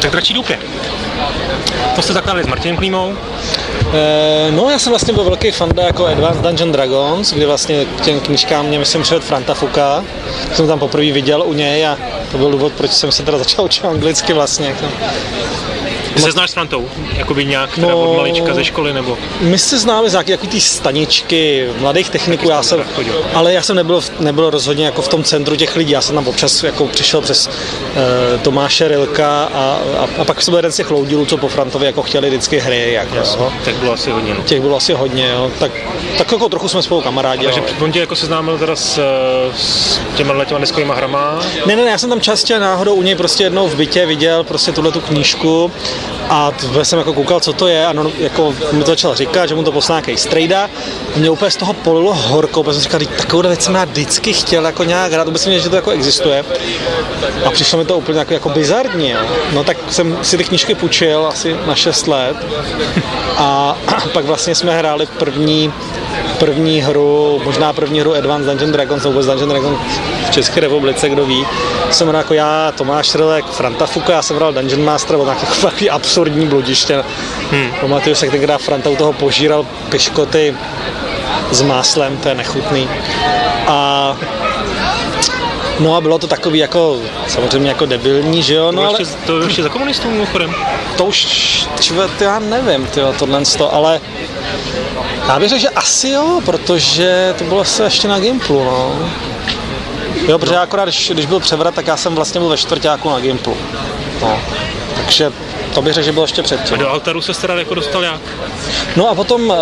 Tak Dračí doupě. To jste zakládali s Martinem Klímou? No, já jsem vlastně byl velký fanda jako Advanced Dungeons Dragons, kdy vlastně k těm knížkám mě myslím přivedl Franta Fuka. Jsem tam poprvé viděl u něj a to byl důvod, proč jsem se teda začal učit anglicky vlastně. Ty se znáš s Frantou? Jakoby nějak teda od malička ze školy, nebo? My se známe z nějaký ty staničky mladých techniků, ale já jsem nebyl rozhodně jako v tom centru těch lidí, já jsem tam občas jako přišel přes Tomáše Rilka a pak jsem byl jeden z těch loudilů, co po Frantovi jako chtěli vždycky hry. Jako, tak bylo asi hodně. No. Těch bylo asi hodně, jo. Tak jako trochu jsme spolu kamarádi. Takže on tě jako seznámil teda s těma deskovýma hrama? Ne, já jsem tam častě náhodou u něj prostě jednou v bytě viděl prostě tuhletu knížku a jsem jako koukal, co to je a no, jako mi to začal říkat, že mu to poslal nějaký strejda. Mě úplně z toho polilo horko, protože jsem říkal, takovou věc jsem já vždycky chtěl jako nějak hrát, vůbec mě, že to jako existuje. A přišlo mi to úplně jako bizarní. Jo. No tak jsem si ty knížky půjčil asi na 6 let a pak vlastně jsme hráli první hru Advanced Dungeons Dragons, vůbec Dungeons Dragons v České republice, kdo ví. Jsem hrál jako já, Tomáš Rilek, Franta Fuka, já jsem hrál Dungeon Master, byl takový absurdní bludiště. Pamatuju se, tenkrát Franta u toho požíral piškoty s máslem, to je nechutný. A bylo to takový jako, samozřejmě jako debilní, že jo, no ale... To ještě za komunistů mimochodem? To už, já nevím, ale já bych řekl, že asi jo, protože to bylo asi ještě na Gimplu, no. Jo, protože akorát, když byl převrat, tak já jsem vlastně byl ve čtvrťáku na Gimplu. No, takže to bych řekl, že bylo ještě předtím. A do Altaru se teda jako dostal jak? No a potom,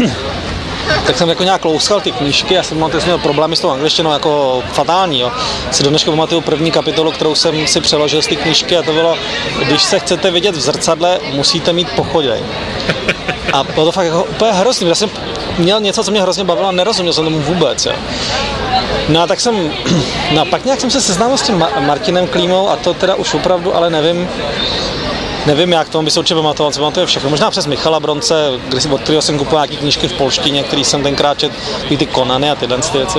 tak jsem jako nějak louskal ty knížky, já jsem měl problémy s tou angličtinou jako fatální, jo. Si do dneška pamatuju první kapitolu, kterou jsem si přeložil z ty knížky a to bylo, když se chcete vidět v zrcadle, musíte mít pochodej. A bylo to fakt jako úplně hrozný, já jsem měl něco, co mě hrozně bavilo a nerozuměl jsem tomu vůbec, jo. No a tak pak nějak jsem se seznámil s tím Martinem Klímou a to teda už opravdu, ale nevím jak, tomu by se určitě pamatoval, co pamatuje všechno. Možná přes Michala Bronce, od kterého jsem kupoval nějaké knížky v polštině, který jsem tenkrát četl, ty Konany a tyhle věci.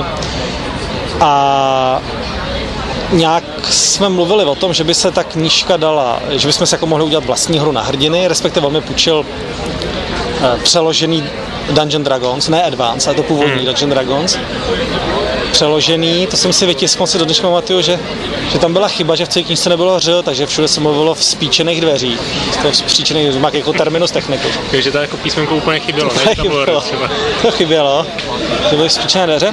A nějak jsme mluvili o tom, že by se ta knížka dala, že bychom se jako mohli udělat vlastní hru na hrdiny, respektive on mi půjčil přeložený Dungeons Dragons, ne Advance, ale to původní Dungeons Dragons. Přeložený, to jsem si vytiskl, si do dneška pamatuju, že tam byla chyba, že v celé knížce nebylo ř, takže všude se mluvilo v spíčených dveřích. To vzpříčených dveřích, jako terminus technicus. Takže to jako písmenko úplně chybělo, ne? To chybělo, to byly vzpříčené dveře.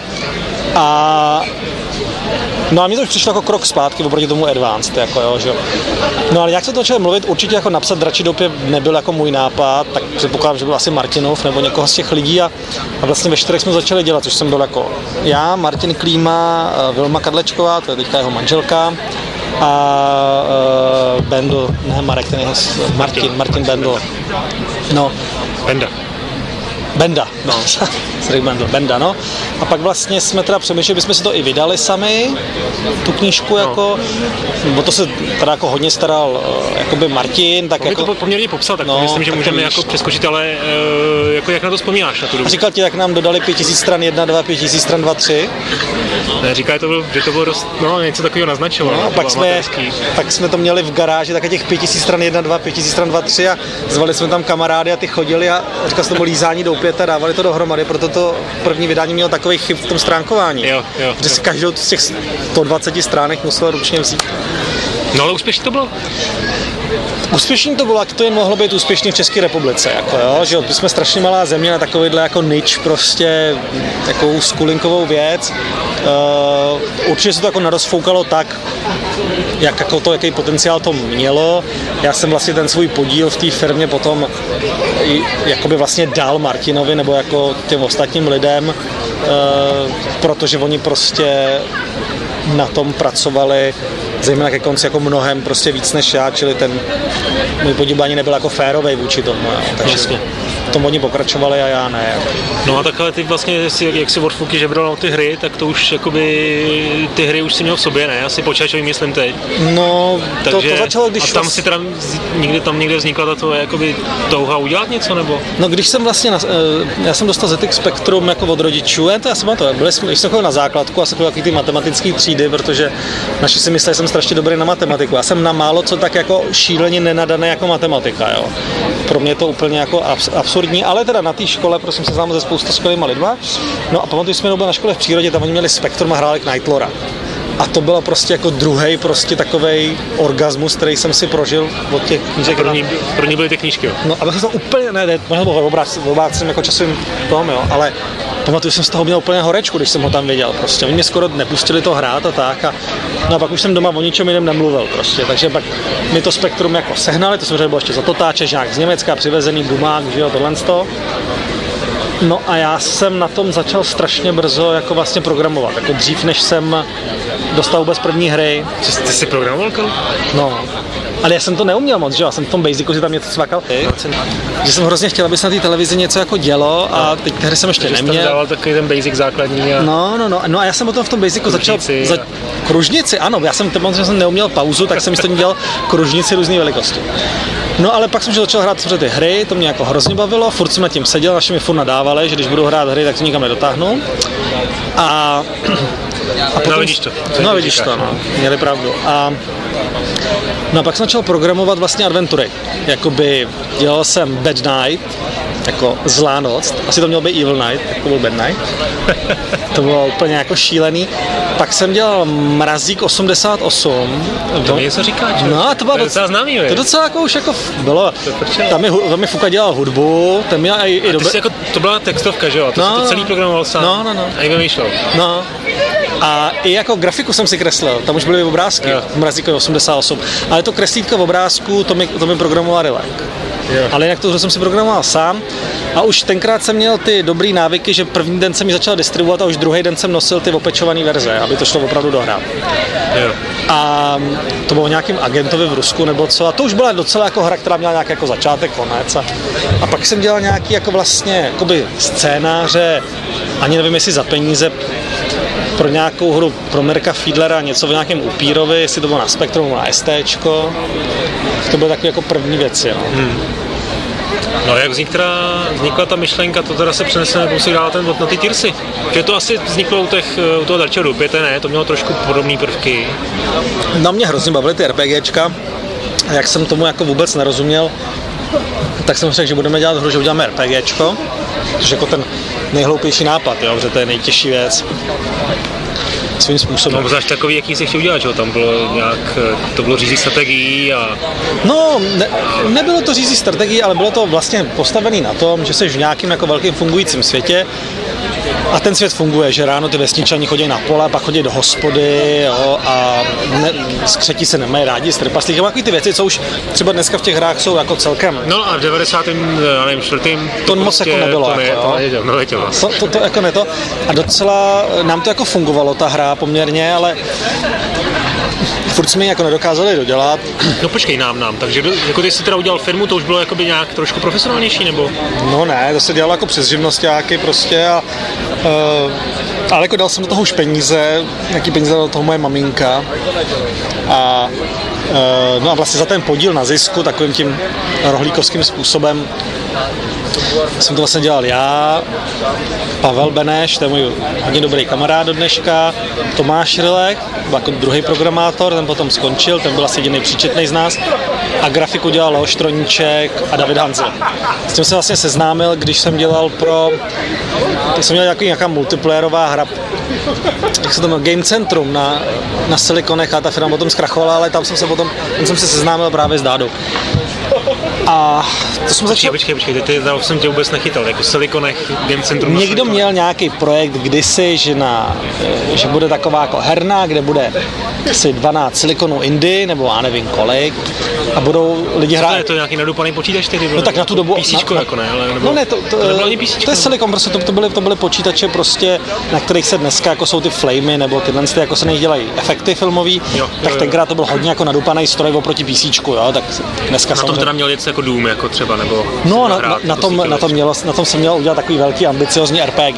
No a mně to už přišlo jako krok zpátky oproti tomu Advanced, jako jo, že jo. No ale jak se to začalo mluvit, určitě jako napsat Dračí doupě nebyl jako můj nápad, tak předpokládám, že byl asi Martinov nebo někoho z těch lidí a vlastně ve 4 jsme začali dělat, což jsem byl jako já, Martin Klíma, Vilma Kadlečková, to je teďka jeho manželka, a Bendl, ne Marek, ten jeho Martin Bendl. No. Benda, no. A pak vlastně jsme teda přemýšleli, bychom si to i vydali sami, tu knížku jako, bo to se teda jako hodně staral jakoby Martin, tak jako... to poměrně popsal, tak myslím, že můžeme jako přeskočit, ale jako jak na to vzpomínáš na tu dobu? Říkal ti, jak nám dodali 5000 stran 1, 2, 5000 stran 2, 3? Ne, říká, že to bylo dost, něco takového naznačovalo. No, pak jsme to měli v garáži, tak těch 5000 stran 1, 2, 5000 stran 2, 3 a zvali jsme tam kamarády a ty chodili a říkal jsem to lízání doupěte a dávali to dohromady, proto to první vydání mělo takový chyb v tom stránkování. Jo. Že si každou z těch 120 stránek musel ručně vzít. No ale úspěšný to bylo? Úspěšný to bylo, jak to jen mohlo být úspěšný v České republice, jako jo, že my jsme strašně malá země na takovýhle jako nič, prostě takovou skulinkovou věc. Určitě se to jako narozfoukalo tak, jaký potenciál to mělo. Já jsem vlastně ten svůj podíl v té firmě potom jakoby vlastně dal Martinovi nebo jako těm ostatním lidem, protože oni prostě na tom pracovali zejména ke konci jako mnohem prostě víc než já, čili ten můj podíl ani nebyl jako férovej vůči tomu. Takže v tom oni pokračovali a já ne. No a takhle ty vlastně, jak si od Fuky žebral na ty hry, tak to už jakoby, ty hry už si měl v sobě, ne? Asi počítačový myslím teď. No, to začalo, když... A tam si teda někde vznikla tato jakoby touha udělat něco, nebo? No když jsem vlastně, já jsem dostal ZX Spectrum jako od rodičů, já jsem na to, když jsem chodil na základku a jsem chodil ty matematické třídy, protože naši si mysleli, že jsem strašně dobrý na matematiku. Já jsem na málo co tak jako šíleně nenadaný jako matematika, jo. Pro mě to úplně jako absurdní, ale teda na té škole, prosím se znám ze spousta skvělýma lidma. No a pamatuju, jsme byli na škole v přírodě, tam oni měli Spektrum a hráli Knight Lora. A to bylo prostě jako druhý prostě takovej orgasmus, který jsem si prožil od těch knížek. Pro ní byly ty knížky, jo? No a byl jsem úplně, možná byl obrácen jako časovým tom, jo, ale pamatuju, jsem z toho měl úplně horečku, když jsem ho tam viděl prostě. Oni mě skoro nepustili to hrát a tak. No a pak už jsem doma o ničem jiném nemluvil prostě, takže pak mi to Spektrum jako sehnali, to samozřejmě bylo ještě za totáče, nějak z Německa přivezený Bumák, že jo, tohle z toho. No a já jsem na tom začal strašně brzo jako vlastně programovat, jako dřív, než jsem dostal vůbec první hry. Ty jsi programoval? No, ale já jsem to neuměl moc, že jo, já jsem v tom Basicu si tam něco cvakal. Že jsem hrozně chtěl, aby se na té televizi něco jako dělo a teď hry jsem ještě neměl. Jsi tam dával takový ten Basic základní a... No a já jsem potom v tom Basicu začal... Kružnici, ano, já jsem neuměl pauzu, tak jsem si to dělal kružnici různé velikosti. No ale pak jsem začal hrát samozřejmě ty hry, to mě jako hrozně bavilo, furt jsem nad tím seděl, naši mi furt nadávali, že když budu hrát hry, tak to nikam nedotáhnu. A potom, no vidíš to. No vidíš to, no, měli pravdu. No a pak jsem začal programovat vlastně adventury. Jakoby dělal jsem Bad Night, jako zlá noc, asi to měl být Evil Night, jako byl Bad Night. To bylo úplně jako šílený. Pak jsem dělal Mrazík 88. To mi něco říká, že? No, to bylo docela známý, to docela jako už jako bylo. Tam mi Fuka dělal hudbu, ten měl i dobré. Jako, to byla textovka, že jo? To celý programoval sám. No. A i vymýšlel. No. A i jako grafiku jsem si kreslil, tam už byly obrázky, v Mrazíkovi 88. Ale to kreslítka v obrázku, to mi programoval Rilek. Ale jinak to jsem si programoval sám a už tenkrát jsem měl ty dobrý návyky, že první den jsem ji začal distribuovat a už druhý den jsem nosil ty opečované verze, aby to šlo opravdu dohrát. A to bylo nějakým agentovi v Rusku nebo co a to už byla docela jako hra, která měla nějaký jako začátek, konec a pak jsem dělal nějaký jako vlastně jakoby scénáře, ani nevím jestli za peníze, pro nějakou hru pro Mirka Fiedlera, něco v nějakém upírovi, jestli to bylo na Spektrum, na STčko. To byly takové jako první věci. No. No jak vznikla ta myšlenka, to teda se přenese nebo si dál ten na ty Tearsy. Že to asi vzniklo u toho dalšího Dupěte, ne? To mělo trošku podobné prvky. No mě hrozně bavily ty RPGčka. A jak jsem tomu jako vůbec nerozuměl, tak jsem řekl, že budeme dělat hru, že uděláme RPGčko. Což jako ten nejhloupější nápad, jo, že to je nejtěžší věc svým způsobem. No, zvlášť takový, jaký jsi chtěl udělat, že tam bylo nějak, to bylo řízí strategií a... No, nebylo to řízí strategií, ale bylo to vlastně postavené na tom, že jsi v nějakým jako velkým fungujícím světě a ten svět funguje, že ráno ty vesničani chodí na pole, pak chodí do hospody, jo, a skřetí se nemají rádi s trpaslíky, takový ty věci, co už třeba dneska v těch hrách jsou jako celkem. No a v 94. To moc jako nebylo. To jako ne to. A docela nám to jako fungovalo, ta hra poměrně, ale furt jsme ji jako nedokázali dodělat. No počkej, nám. Takže jako ty jsi teda udělal firmu, to už bylo jakoby nějak trošku profesionálnější, nebo? No ne, to se dělalo jako přes živnosťáky prostě ale jako dal jsem do toho už peníze, nějaký peníze do toho moje maminka a no a vlastně za ten podíl na zisku takovým tím rohlíkovským způsobem jsem to vlastně dělal já, Pavel Beneš, to je můj hodně dobrý kamarád do dneška, Tomáš Rilek, jako druhý programátor, ten potom skončil, ten byl asi jediný příčetný z nás a grafiku dělal Leoš Troníček a David Hanzel. S tím jsem vlastně seznámil, když jsem dělal nějaká multiplayerová hra, jak se to jmenuje, Game Centrum na Silikonech a ta firma potom zkrachovala, ale tam jsem se seznámil právě s Dádou. A to jsme začali... Počkej, ty jsem tě vůbec nechytal, jako Silikonech, Game Centrum. Někdo měl nějaký projekt kdysi, že bude taková jako herna, kde bude asi 12 silikonů Indy, nebo já nevím kolik, a budou lidi hrát... Je to nějaký nadupaný počítač tedy? No tak na tu dobu... PCčko jako ne, ale... No ne, to nebylo ani PCčko. To je silikon, prostě to byly počítače prostě, na kterých se dneska jako jsou ty flamey, nebo tyhle jako se dělají efekty filmový, tak tenkrát to byl hodně jako nadupaný stroj oproti PCčku, jo, tak dneska na tom teda měl jet jako Doom, jako třeba, nebo... No, na tom jsem měl udělat takový velký ambiciozní RPG,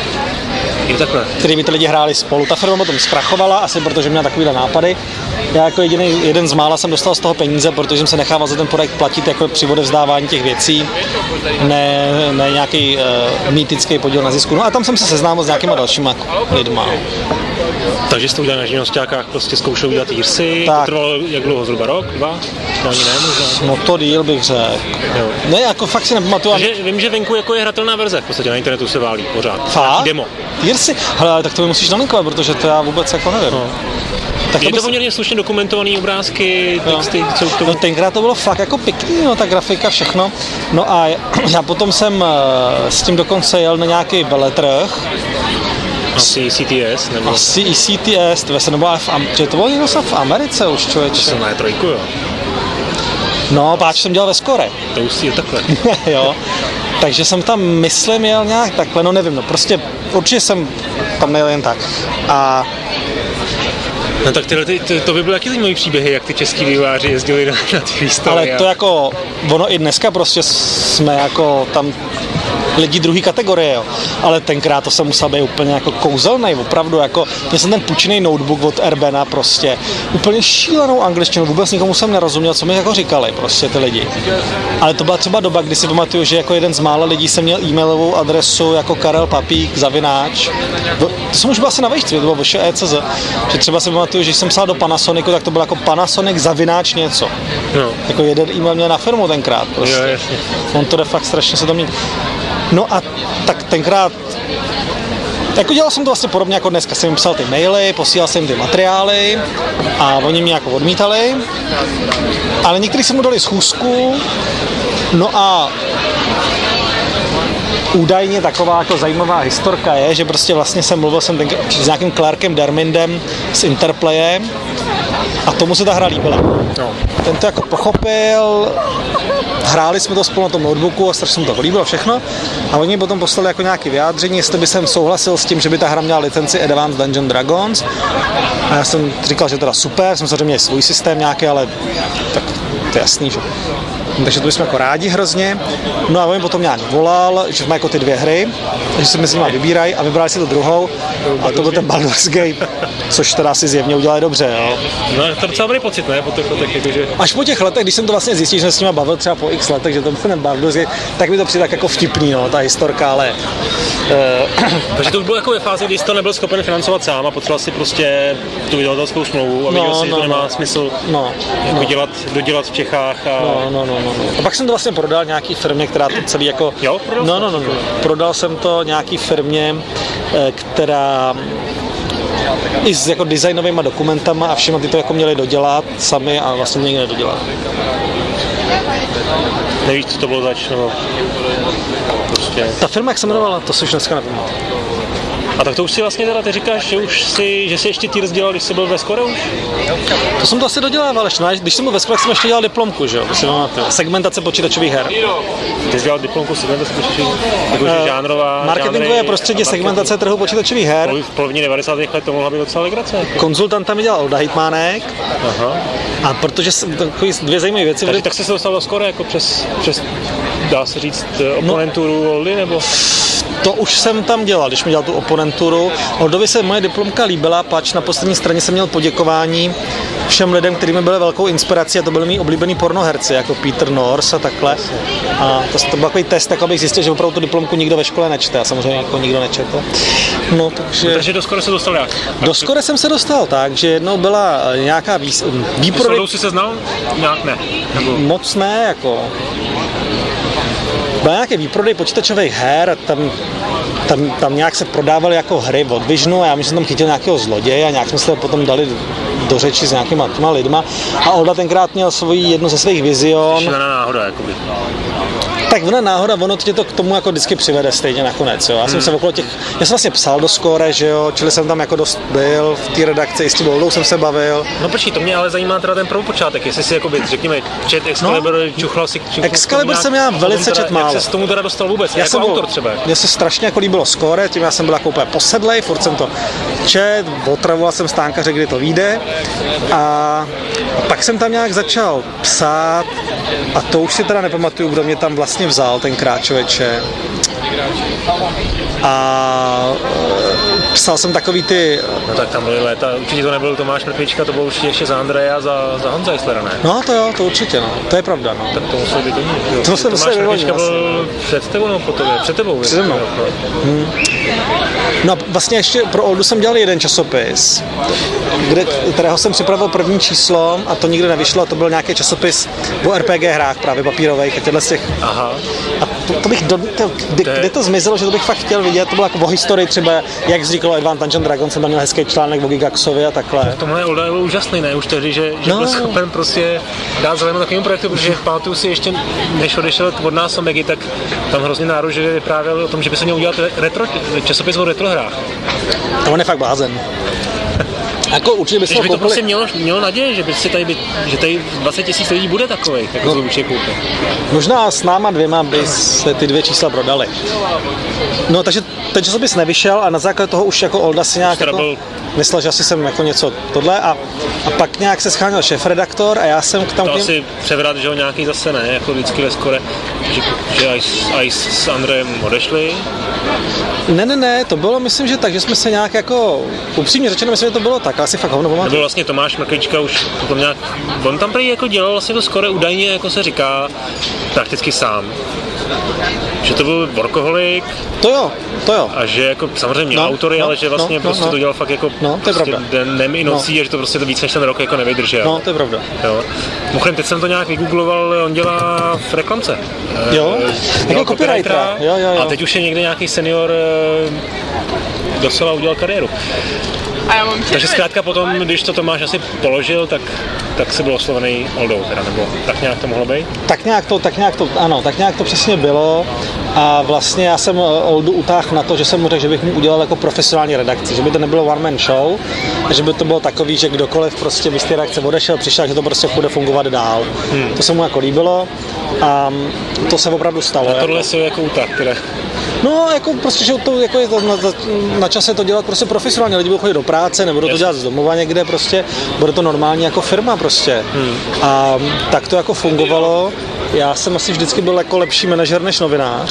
který by ty lidi hráli spolu. Ta firma potom zkrachovala, asi protože měla takovýhle nápady. Já jako jeden z mála jsem dostal z toho peníze, protože jsem se nechával za ten projekt platit jako při odevzdávání těch věcí, ne nějaký mýtický podíl na zisku. No a tam jsem se seznámil s nějakýma dalšíma lidma. Takže jste udělali na živnosťákách, prostě zkoušeli udělat Gearsy, to trvalo jak dlouho, zhruba rok, 2? To ani ne, možná. No to díl bych řekl. Ne, jako fakt si nepamatuju. Vím, že venku jako je hratelná verze, v podstatě na internetu se válí pořád. Fakt? Demo. Gearsy? Hele, tak to mi musíš nalinkovat, protože to já vůbec jako nevím. No. Tak je to poměrně slušně dokumentovaný obrázky, texty, co k tomu? No tenkrát to bylo fakt jako pěkný, no, ta grafika, všechno. No a já potom jsem s tím dokonce jel na nějaký veletrh. Asi CTS, nebo? Asi i CTS, to bylo někdo v Americe už, člověče. To na E3, jo. No, páč jsem dělal ve Skore. To už je takhle. Jo. Takže jsem tam, myslím, jel nějak takhle, no nevím, no prostě určitě jsem tam nejel jen tak. A no tak to by byly jaký zajímavý příběhy, jak ty český vývojáři jezdili na ty výstavy. Ale to jako, ono i dneska prostě jsme jako tam lidi druhé kategorie, jo. Ale tenkrát to jsem musel být úplně jako kouzelnej, opravdu, jako, měl jsem ten půjčený notebook od Erbena prostě, úplně šílenou angličtinu, vůbec nikomu jsem nerozuměl, co mi jako říkali prostě ty lidi. Ale to byla třeba doba, kdy si pamatuju, že jako jeden z mála lidí jsem měl e-mailovou adresu jako Karel Papík, _ to jsem už byl asi na vejšci, to bylo _ECZ, že třeba si pamatuju, že jsem psal do Panasonicu, tak to bylo jako Panasonic _ něco. No. Jako jeden e-mail měl na firmu tenkrát prostě. Jo, jasně. On to jde fakt strašně se to mění. No a tak tenkrát, jako dělal jsem to vlastně podobně jako dneska, jsem jim psal ty maily, posílal jsem ty materiály a oni mě jako odmítali, ale někteří se mu dali schůzku, no a údajně taková jako zajímavá historka je, že prostě vlastně mluvil jsem s nějakým Clarkem Dermindem z Interplaye a tomu se ta hra líbila. No. Ten to jako pochopil, hráli jsme to spolu na tom notebooku a strašně mu to líbilo všechno a oni potom poslali jako nějaké vyjádření, jestli by jsem souhlasil s tím, že by ta hra měla licenci Advanced Dungeons Dragons a já jsem říkal, že teda super, jsem samozřejmě měl svůj systém nějaký, ale tak to je jasný, že? Takže to bychom jako rádi hrozně. No a on potom nějak volal, že má jako ty dvě hry, že si mezi nimi vybírají a vybrali si tu druhou a to byl ten Baldur's Gate, což teda si zjevně udělali dobře, jo. No to je docela dobrý pocit, ne? Po těch letech, jakože... Až po těch letech, když jsem to vlastně zjistil, že jsem s nimi bavil třeba po x letech, že to byl ten Baldur's Gate, tak mi to přijde tak jako vtipný, no, ta historka, ale... Takže to už bylo jako ve fázi, kdy jsi to nebyl schopen financovat sám a potřeboval si prostě tu vydavatelskou smlouvu a viděl si, že to nemá smysl jako dodělat v Čechách a... No. A pak jsem to vlastně prodal nějaký firmě, která to celý jako... Jo? No. Prodal jsem to nějaký firmě, která i s jako designovými dokumentama a všema ty to jako měli dodělat sami a vlastně nikdo nedodělal. Nevíš, co to bylo zač, nebo prostě... Ta firma, jak se jmenovala, to si už dneska nepamatuju. A tak to už si vlastně teda, ty říkáš, že si ještě Tears dělal, když jsi byl ve Skore už? To jsem to asi dodělával ještě, když jsem byl ve Skore, jsem ještě dělal diplomku, že jo? Segmentace počítačových her. Ty jsi dělal diplomku segmentace počítačových her? Jakože žánrová... Marketingové prostředí segmentace trhu počítačových her. V polovině 90. let to mohla být docela legrace. Jako. Konzultanta mi dělal Olda Hitmánek. Aha. A protože takový dvě zajímavé věci... Takže tak jsi se dostal do Skore jako přes dá se říct, oponenturu Oldy, nebo... To už jsem tam dělal, když mi dělal tu oponenturu. Oldovi se moje diplomka líbila, pač na poslední straně jsem měl poděkování všem lidem, kterými byly velkou inspirací a to byli mý oblíbený pornoherci, jako Peter North a takhle. A to byl takový test, tak abych zjistil, že opravdu tu diplomku nikdo ve škole nečte a samozřejmě jako nikdo nečetl. No, takže do Skore se dostal jak? Do Skore jsem se dostal tak, že jednou byla nějaká výprodej... Jsi se znal? Nějak ne. Nebo... Moc ne, jako... Byl nějaký výprodej počítačových her, tam nějak se prodávaly jako hry od Visionu a já myslím, že tam chytil nějakého zloděje a nějak jsme se potom dali do řeči s nějakýma těma lidma a Olda tenkrát měl jednu ze svých vizion. Šílená náhoda, jakoby. Tak ona náhoda, ono tě to k tomu jako vždycky přivede stejně nakonec, jo. Já jsem se okolo já jsem vlastně psal do Skore, že jo, čili jsem tam jako dost byl v té redakci, i s tím Oldou jsem se bavil. No počkej, to mě ale zajímá teda ten prvopočátek, jestli si jakoby, řekněme, čet Excalibur, čuchlal si... Excalibur jsem já velice čet málo. se s tomu teda dostal vůbec, jako autor třeba? Mně se strašně jako líbilo Score, tím já jsem byl jako úplně posedlej, furt jsem to čet, otravoval jsem Stánkaře, kdy to vyjde a pak jsem tam nějak začal psát a to už si teda nepamatuju, kdo mě tam vlastně vzal tenkrát, člověče. A psal jsem takový ty... No tak tam byly léta, určitě to nebyl Tomáš Mrkvička, to byl určitě ještě za Andreje a za Honza Eislera, ne? No to jo, to určitě, no, to je pravda, no. Tak to musel být oni. To se Tomáš Mrkvička byl před tebou, no po tobě, před tebou. Přede mnou. No a vlastně ještě pro Oldu jsem dělal jeden časopis, kterého jsem připravil první číslo a to nikdy nevyšlo, to byl nějaký časopis o RPG hrách právě papírových a těchto z těch. Aha. A to bych, kde to zmizelo, že to bych fakt chtěl vidět, to bylo jako o historii třeba, jak vzniklo Advanced Dungeons & Dragons, jsem tam měl hezký článek o Gigaxovi a takhle. V tomhle Olda byl úžasný, ne? Už tehdy, že byl schopen prostě dát zelenou takovým projektu, protože pamatuju si ještě, než odešel od nás Omegy, tak tam hrozně nároživě vyprávěl o tom, že by se měl udělat časopis o retrohrách. A on je fakt blázen. Jako určitě by se to prostě mělo naději, že tady 20 000 lidí bude takovej, jako to určitě koupil. Možná s náma dvěma by se ty 2 čísla prodali. No takže ten časopis nevyšel a na základě toho už jako Olda si nějak jako myslel, že asi jsem jako něco tohle a pak nějak se scháněl šéfredaktor a já jsem tam... To asi převrat, že ho nějaký zase ne, jako vždycky ve Score, že Ice s Andrejem odešli. Ne, to bylo, myslím, že tak, že jsme se nějak jako, upřímně řečeno, myslím, že to bylo tak, ale si fakt hovno pamatuju. Nebyl vlastně Tomáš Mrkvička už potom nějak, on tam prý jako dělal vlastně to Score údajně, jako se říká, prakticky sám. Že to byl workoholik. To jo. A že jako samozřejmě měl autory, ale že vlastně prostě to dělal fakt jako to je pravda. dnem i nocí a že to prostě to víc než ten rok jako nevydržel. No, to je pravda. Jo. Mimochodem, teď jsem to nějak vygoogloval, on dělá v reklamce. Jo? Jako copywritera. Jo. A teď už je někde nějaký senior docela udělal kariéru. Takže zkrátka potom, když to Tomáš asi položil, tak se byl oslovený Oldou, teda, nebo tak nějak to mohlo být? Tak nějak to přesně bylo a vlastně já jsem Oldu utáhl na to, že jsem mu řekl, že bych mu udělal jako profesionální redakci, že by to nebylo one man show a že by to bylo takový, že kdokoliv prostě by z té redakce odešel, přišel, že to prostě bude fungovat dál. To se mu jako líbilo a to se opravdu stalo. A tohle si jako utáhl, teda. No, jako prostě, že to jako je na čase to dělat prostě profesionálně, lidi budou chodit do práce, nebudou to dělat z domova někde prostě, bude to normální jako firma prostě. A tak to jako fungovalo, já jsem asi vždycky byl jako lepší manažer než novinář.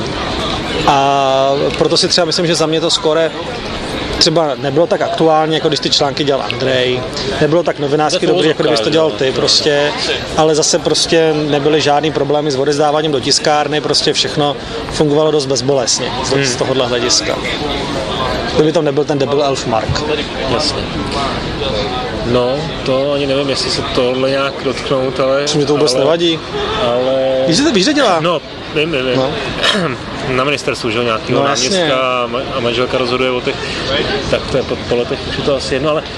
A proto si třeba myslím, že za mě to Score třeba nebylo tak aktuální, jako když ty články dělal Andrej, nebylo tak novinářsky dobrý, jako kdybys to dělal ty prostě, ale zase prostě nebyly žádný problémy s odezdáváním do tiskárny, prostě všechno fungovalo dost bezbolestně z tohohle hlediska. Kdyby tam nebyl ten debil Elf Mark. Jasně. No, to ani nevím, jestli se tohle nějak dotknout, ale... Mě to vůbec nevadí. Ale... Víš, že dělá? No, vím. No. Na ministerstvu, že nějakého náměstka a manželka rozhoduje o těch, tak to je po letech, už je to asi jedno, ale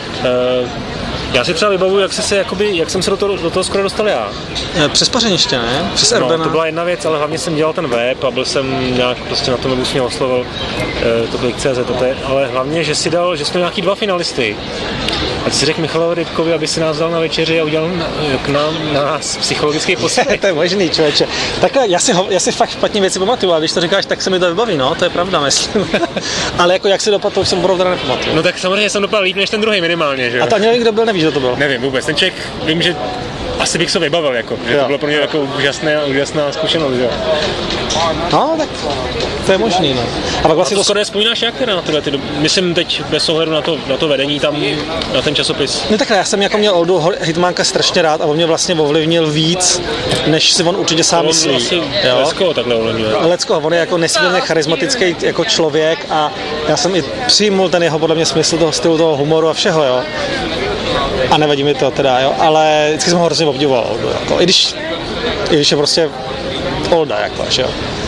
já si třeba vybavuju, jak jsem se do toho skoro dostal já. Přes Pařeniště, ne? Přes Erbena. No, to byla jedna věc, ale hlavně jsem dělal ten web a byl jsem nějak prostě na tom webu s mě oslovil to Klik.cz, ale hlavně, že jsme nějaký 2 finalisty. A ty si řekl Michalovi Rybkovi, aby si nás vzal na večeři a udělal na nás psychologický posudek. To je možný, člověče. Takhle, já si fakt špatně věci pamatuju, a když to říkáš, tak se mi to vybaví, no, to je pravda, myslím. Ale jako jak si dopadl, to už jsem opravdu teda nepamatuju. No tak samozřejmě jsem dopadl líp než ten druhý minimálně, že jo. A to nevím, kdo byl, nevíš, kdo to byl. Nevím vůbec, ten člověk, vím, že asi bych se vybavil, jako, že to bylo pro mě jako úžasná zkušenost, že jo. No, tak to je možný, no. A pak vlastně to skoro vzpomínáš jak teda na tyhle ty doby? Myslím teď bez ohledu na to vedení tam, na ten časopis. No takhle, já jsem jako měl Oldu Hitmánka strašně rád a on mě vlastně ovlivnil víc, než si on určitě sám myslí. Asi Leckoho takhle ovlivnil. Leckoho, on je jako nesmírně charismatický jako člověk a já jsem i přijmul ten jeho podle mě smysl toho stylu, toho humoru a všeho, jo. A nevadí mi to teda, jo, ale vždycky jsem ho hrozně obdivoval, jako, i když je prostě Olda, jako, že jo.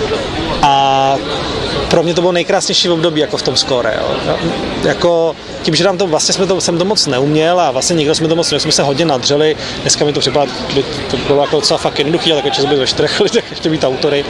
A pro mě to bylo nejkrásnější období jako v tom Score, jo. Jako tím, že nám to vlastně jsem to moc neuměl a vlastně nikdo jsme to moc neuměl, jsme se hodně nadřeli, dneska mi to připadá, to bylo jako docela fakt jednoduchý, ale jako čas by ve 4 lidech ještě být autory,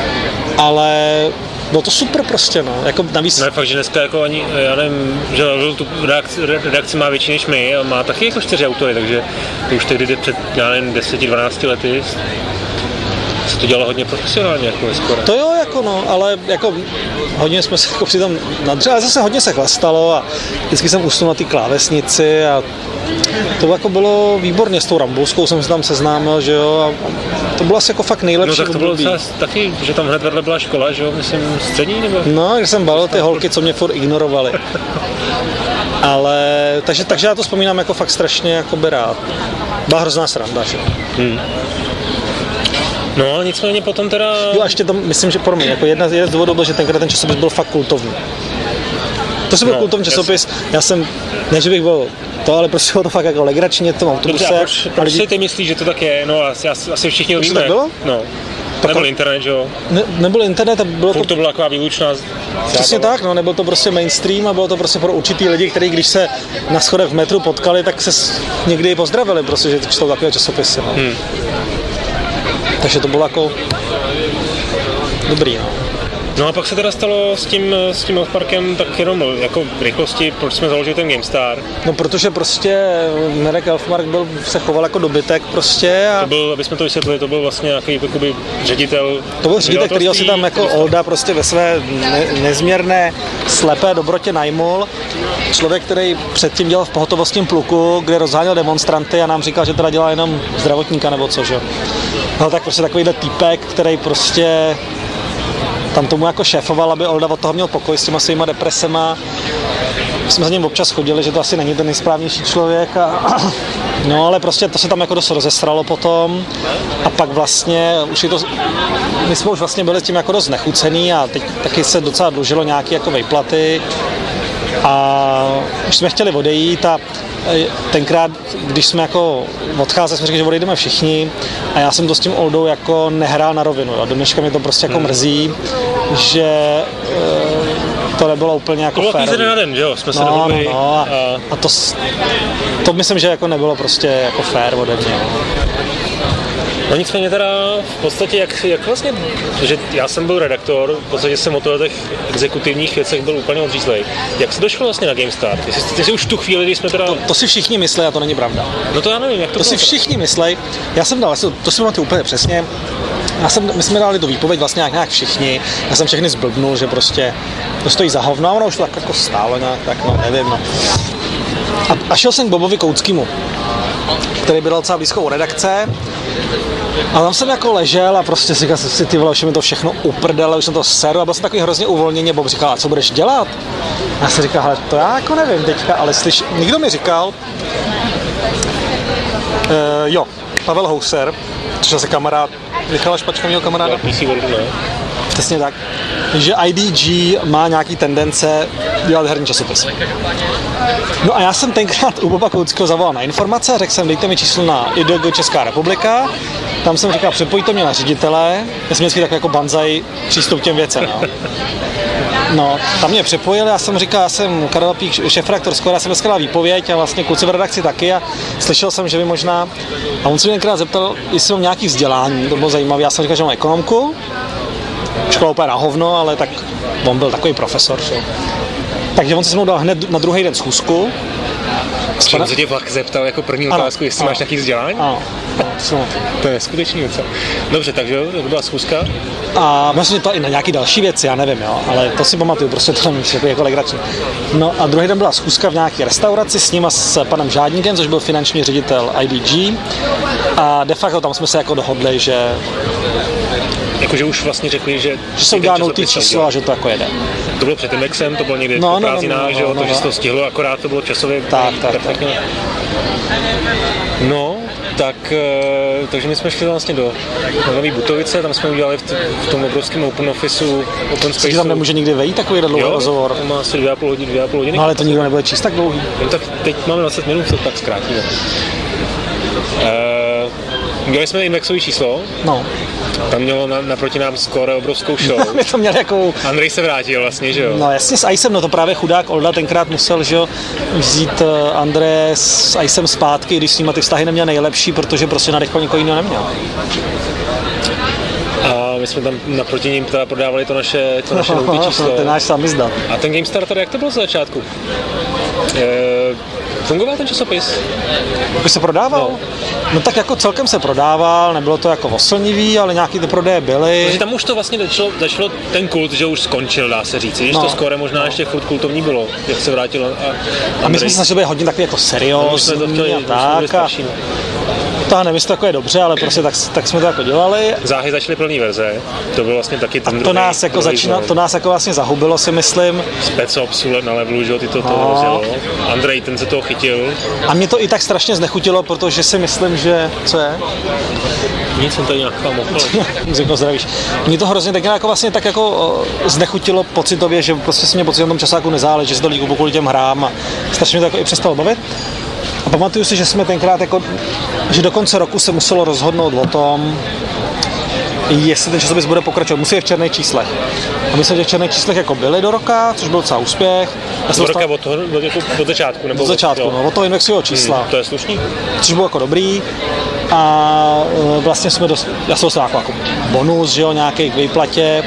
ale bylo to super prostě, no, jako navíc... No je fakt, že dneska jako ani, já nevím, že tu redakci má větší než my a má taky jako 4 autory, takže to už tehdy před, já nevím, 10-12 lety. Se to dělalo hodně profesionálně, jako skoro. To jo, jako no, ale jako hodně jsme se jako přitom nadřeli, ale zase hodně se chlastalo a vždycky jsem usnul na té klávesnici a to jako bylo výborně, s tou Rambouskou jsem se tam seznámil, že jo, a to bylo asi jako fakt nejlepší. No tak to bylo taky, že tam hned vedle byla škola, že jo, myslím střední nebo? No, když jsem balil ty holky, co mě furt ignorovali. Ale, takže já to vzpomínám jako fakt strašně jakoby rád. Byla hrozná sranda, že? No, nicméně potom teda... Jo, a ještě to, myslím, že pro mě, jako jeden z důvodů byl, že tenkrát ten časopis byl fakt kultovní. To byl kultovní časopis, já jsem, ne, že bych byl to, ale prostě bylo to fakt jako legračně v tom autobuse. Dobře, proč si ty myslíš, že to tak je? No, asi všichni víme. To tak bylo? No. Nebyl internet, že jo? Nebyl internet a bylo furt to byla taková výlučná... Přesně tak, no, nebyl to prostě mainstream a bylo to prostě pro určitý lidi, kteří když se na schodech v metru potkali, tak se někdy pozdravili, prostě, že čtou takové časopisy, no. Takže to bylo jako dobrý, no. No a pak se teda stalo s tím Elfparkem tak jenom jako v rychlosti, proč jsme založili ten GameStar? No protože prostě Mirek Elfmark se choval jako dobytek prostě a... To byl, aby jsme to vysvětlili, to byl vlastně nějaký jakoby ředitel... To byl ředitel, kterýho si tam jako Olda prostě ve své nezměrné slepé dobrotě najmul. Člověk, který předtím dělal v pohotovostním pluku, kde rozháněl demonstranty a nám říkal, že teda dělá jenom zdravotníka nebo co, že? No tak prostě takovýhle týpek, který prostě tam tomu jako šéfoval, aby Olda od toho měl pokoj s těma svýma depresema. Jsme za ním občas chodili, že to asi není ten nejsprávnější člověk. No ale prostě to se tam jako dost rozesralo potom. A pak vlastně, my jsme už vlastně byli s tím jako dost nechucený a teď taky se docela dlužilo nějaké jako vejplaty. A už jsme chtěli odejít a tenkrát, když jsme jako odcházeli, jsme řekli, že odejdeme všichni a já jsem to s tím Oldou jako nehrál na rovinu. Jo. Do dneška mě to prostě jako mrzí, že to nebylo úplně jako fér. To bylo ze dne na den, že jo? Jsme se domluvili. No, a to myslím, že jako nebylo prostě jako fér ode mě. No nicméně teda v podstatě, jak vlastně, že já jsem byl redaktor, v podstatě jsem o těch exekutivních věcech byl úplně odřízlej. Jak se došlo vlastně na GameStar? Jestli už tu chvíli, kdy jsme teda... To si všichni myslí a to není pravda. No to já nevím, jak to si všichni myslí. Já jsem dal, to si pamatuju úplně přesně. My jsme dali tu výpověď vlastně nějak všichni. Já jsem všechny zblbnul, že prostě to stojí za hovno a ono už to tak jako stálo nějak, tak no, nevím, no. A šel jsem k Bobovi Kouckýmu, který byl docela blízko u redakce. A tam jsem jako ležel a prostě říkal jsem si, ty vole, už mi to všechno uprdele, už jsem to seru a byl jsem takový hrozně uvolněně. Bob říkal, a co budeš dělat? A já jsem říkal, hele, to já jako nevím teďka, ale někdo mi říkal, Pavel Houser, což je asi kamarád Michala Špačka, mýho kamaráda. Přesně tak. Že IDG má nějaký tendence dělat herní časopis. No a já jsem tenkrát u Boba Kouckého zavolal na informace, řekl jsem, dejte mi číslo na IDG Česká republika. Tam jsem říkal, připojte mě na ředitele, já jsem vždycky tak jako banzai přístup k těm věcem. No, tam mě připojili, já jsem říkal, já jsem Karel Pík, šéfredaktor Skóre, já jsem dneska dal výpověď a vlastně kluci v redakci taky a slyšel jsem, že by možná, a on se mě tenkrát zeptal, jestli mám nějaký vzdělání, to bylo zajímavé, já jsem říkal, že mám ekonomku, škola úplně na hovno, ale tak on byl takový profesor, že? Takže on se mnou dal hned na druhý den schůzku. On se tě fakt zeptal jako první otázku, jestli máš nějaký vzdělání? Ano. To je neskutečný, co? Dobře, takže to byla schůzka. A já jsem mě ptal i na nějaký další věci, já nevím, jo, ale to si pamatuju, prostě to tam jako legrační. No a druhý den byla schůzka v nějaké restauraci s ním a s panem Žádníkem, což byl finanční ředitel IDG. A de facto tam jsme se jako dohodli, že jakože už vlastně řekli, že se udělá ty číslo a že to jako jede. To bylo před Imexem, to bylo někdy po prázdninách, že jo, takže se to stihlo, akorát to bylo časově perfektně. No, takže my jsme šli vlastně do Nové Butovice, tam jsme udělali v tom obrovském open officeu, open spaceu. Tam nemůže nikdy vejít takovýhle dlouhý rozhovor? Jo, má asi 2,5 hodiny. No ale to nikdo nebude číst tak dlouhý. No, tak teď máme 20 minut, to tak zkrátíme. Udělali jsme Imexový číslo. No. Tam mělo naproti nám Skóre obrovskou show. My to měli jako... Andrej se vrátil vlastně, že jo? No jasně s Icem, no to právě chudák Olda tenkrát musel, že jo, vzít Andreje s Icem zpátky, když s nima ty vztahy neměl nejlepší, protože prostě na rychlo nikoho jiného neměl. A my jsme tam naproti ním teda prodávali to naše nový číslo. Ten náš samizdat. A ten GameStar tady, jak to bylo z začátku? Fungoval ten časopis? By se prodával? No tak jako celkem se prodával, nebylo to jako oslnivý, ale nějaký ty prodeje byly. Protože tam už to vlastně začalo ten kult, že už skončil, dá se říct. To skoro možná ještě furt kultovní bylo, jak se vrátil a my jsme se snažili být hodně takový jako seriózní a tak. To nevím, jestli to je dobře, ale prostě tak jsme to jako dělali. Záhy začaly plný verze, to byl vlastně taky ten to nás jako vlastně zahubilo, si myslím. Spec-Ops na levelu, že ty to rozjelo. Andrej, ten se toho chytil. A mě to i tak strašně znechutilo, protože si myslím, že... Co je? Nic, jsem tady nějaká mokla. Muziko, zdravíš. Mě to hrozně tak jako znechutilo pocitově, že prostě si mě pocit na tom časáku nezáleží, že se to líku kvůli těm hrám a strašně mě to jako i přestalo bavit. A pamatuju si, že jsme tenkrát jako, že do konce roku se muselo rozhodnout o tom, jestli ten časopis bude pokračovat. Musí je v černých číslech. A my jsme v těch černých číslech jako byli do roka, což byl docela úspěch. Do roka od začátku? Nebo od začátku, od toho indexového čísla. To je slušný. Což bylo jako dobrý. A vlastně já jsem dostal jako bonus, že jo, nějaký k výplatě.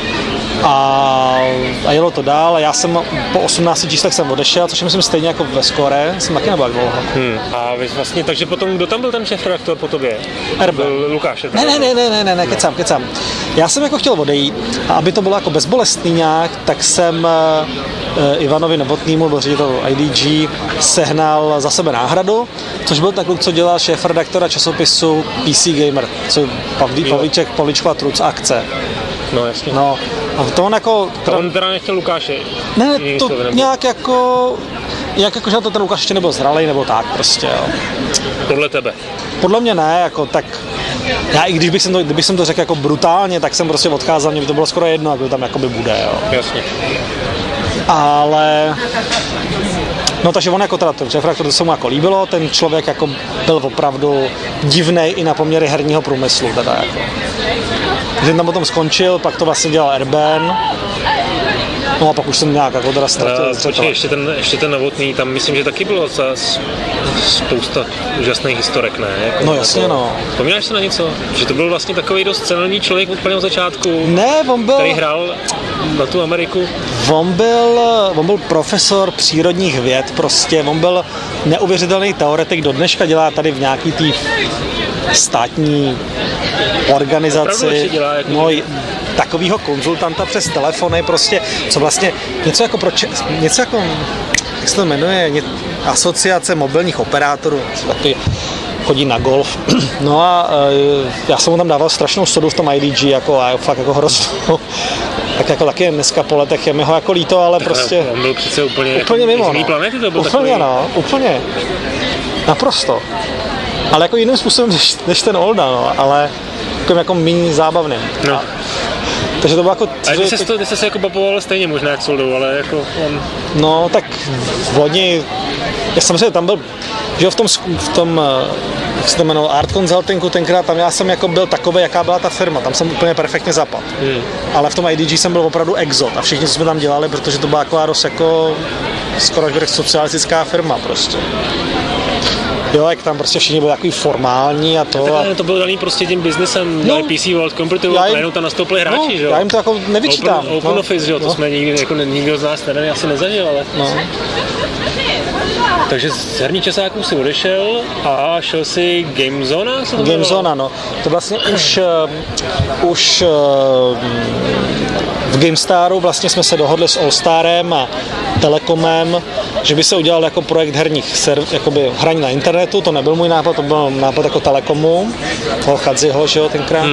A jelo to dál a já jsem po 18 číslech jsem odešel, což myslím stejně jako ve Score, jsem taky nebyl dlouho. A vy vlastně, takže potom, kdo tam byl ten šéfredaktor po tobě? Byl Lukáš. Ne, kecám. Já jsem jako chtěl odejít a aby to bylo jako bezbolestný nějak, tak jsem Ivanovi Novotnýmu, byl ředitel IDG, sehnal za sebe náhradu, což byl ten kluk, co dělal šéfredaktora časopisu PC Gamer, co Pavlíček, Pavlíčkova Truc akce. No jasně. No, a to on jako... On teda nechtěl Lukáše. Ne, to nějak jako, že to ten Lukáš ještě nebyl zralej, nebo tak prostě, jo. Podle tebe? Podle mě ne, jako tak... Já i kdybych jsem to řekl jako brutálně, tak jsem prostě odcházel, mě by to bylo skoro jedno, jak to tam jakoby bude, jo. Jasně. Ale... No takže on jako teda ten šéfredaktor, to se mu jako líbilo, ten člověk jako byl opravdu divnej i na poměry herního průmyslu, teda jako. Že tam potom skončil, pak to vlastně dělal Erben. No a pak už jsem nějak jako teda ztratil. Ještě ten Novotný, tam myslím, že taky bylo spousta úžasných historek, ne? Jako, no jasně, no. Vzpomínáš se na něco? Že to byl vlastně takový dost cenilný člověk od úplného začátku? Ne, on byl... Který hrál na tu Ameriku? On byl profesor přírodních věd prostě, on byl neuvěřitelný teoretik, do dneška dělá tady v nějaký tý státní organizaci, no, takovýho konzultanta přes telefony, prostě, co vlastně, něco jako, jak se to jmenuje, asociace mobilních operátorů, taky chodí na golf. No a já jsem mu tam dával strašnou sodu v tom IDG, jako fakt jako hroznou. Tak jako taky dneska po letech je mi ho jako líto, ale tak prostě... On byl přece úplně mimo, jiný planety, to byl úplně, takový... no, úplně. Naprosto. Ale jako jiným způsobem než ten Olda, no, ale jako méně zábavným. No. Takže to bylo jako... A ty jsi se jako papoval stejně možná jak Soldou, ale jako on... No, tak oni... Já samozřejmě tam byl, že v tom jak se to jmenovalo, Art Consultingu tenkrát, tam já jsem jako byl takovej, jaká byla ta firma, tam jsem úplně perfektně zapadl. Ale v tom IDG jsem byl opravdu exot a všichni, co jsme tam dělali, protože to byla taková dost jako skoro až socialistická firma prostě. Jo, jak tam prostě všichni byli takový formální a to. To bylo daný prostě tím biznesem, no, PC World Computer, a jenom tam nastoupili hráči, že jo? Já jim to jako nevyčítám. Open Office, že jo, to jsme nikdo z nás tady asi nezažil, ale... No. Takže z herních časáků si odešel a šel si Gamezona? Gamezona, no. To vlastně už v GameStaru vlastně jsme se dohodli s Allstarem a Telekomem, že by se udělal jako projekt herních jakoby hraní na internetu, to nebyl můj nápad, to byl nápad jako Telekomu, toho Chadziho, že jo, tenkrát.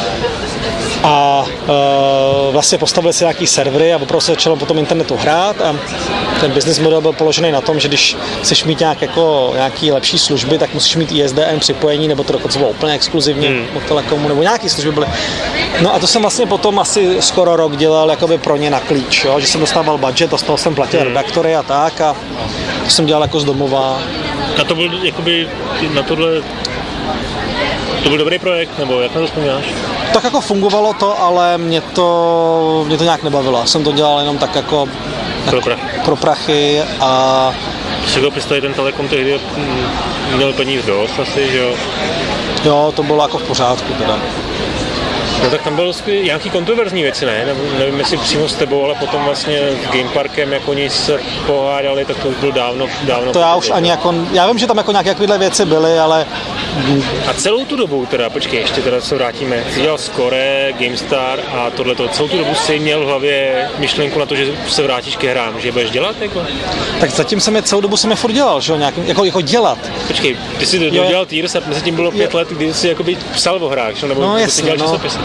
A vlastně postavili si nějaký servery a opravdu se začalo po tom internetu hrát a ten business model byl položený na tom, že když chceš mít nějaký lepší služby, tak musíš mít ISDN připojení, nebo to dokonce bylo úplně exkluzivně od Telekomu, nebo nějaký služby byly. No a to jsem vlastně potom asi skoro rok dělal jakoby pro ně na klíč, jo? Že jsem dostával budget a z toho jsem platil redaktory a tak a to jsem dělal jako z domova. A to byl jakoby na tohle... To byl dobrý projekt, nebo jak na to vzpomínáš? Tak jako fungovalo to, ale mě to nějak nebavilo. Jsem to dělal jenom tak jako pro prachy a... Si to představit, ten Telekom tehdy měl peníz dost asi, že jo? Jo, to bylo jako v pořádku teda. No tak tam bylo nějaký kontroverzní věci, ne? Nevím, jestli přímo s tebou, ale potom vlastně s Game Parkem jako oni se pohádali, tak to už bylo dávno. To já už ani jako, já vím, že tam jako nějaké takovéhle věci byly, ale... A celou tu dobu teda, počkej, ještě teda se vrátíme, jsi dělal Score, GameStar a tohleto, celou tu dobu jsi měl v hlavě myšlenku na to, že se vrátíš ke hrám, že budeš dělat jako? Tak zatím celou dobu jsem je furt dělal, že jo, jako dělat. Počkej, ty jsi dodělal Tears a mezi tím bylo 5 let, kdy jsi jakoby psal o hrách, nebo no, jsi dělal časopis?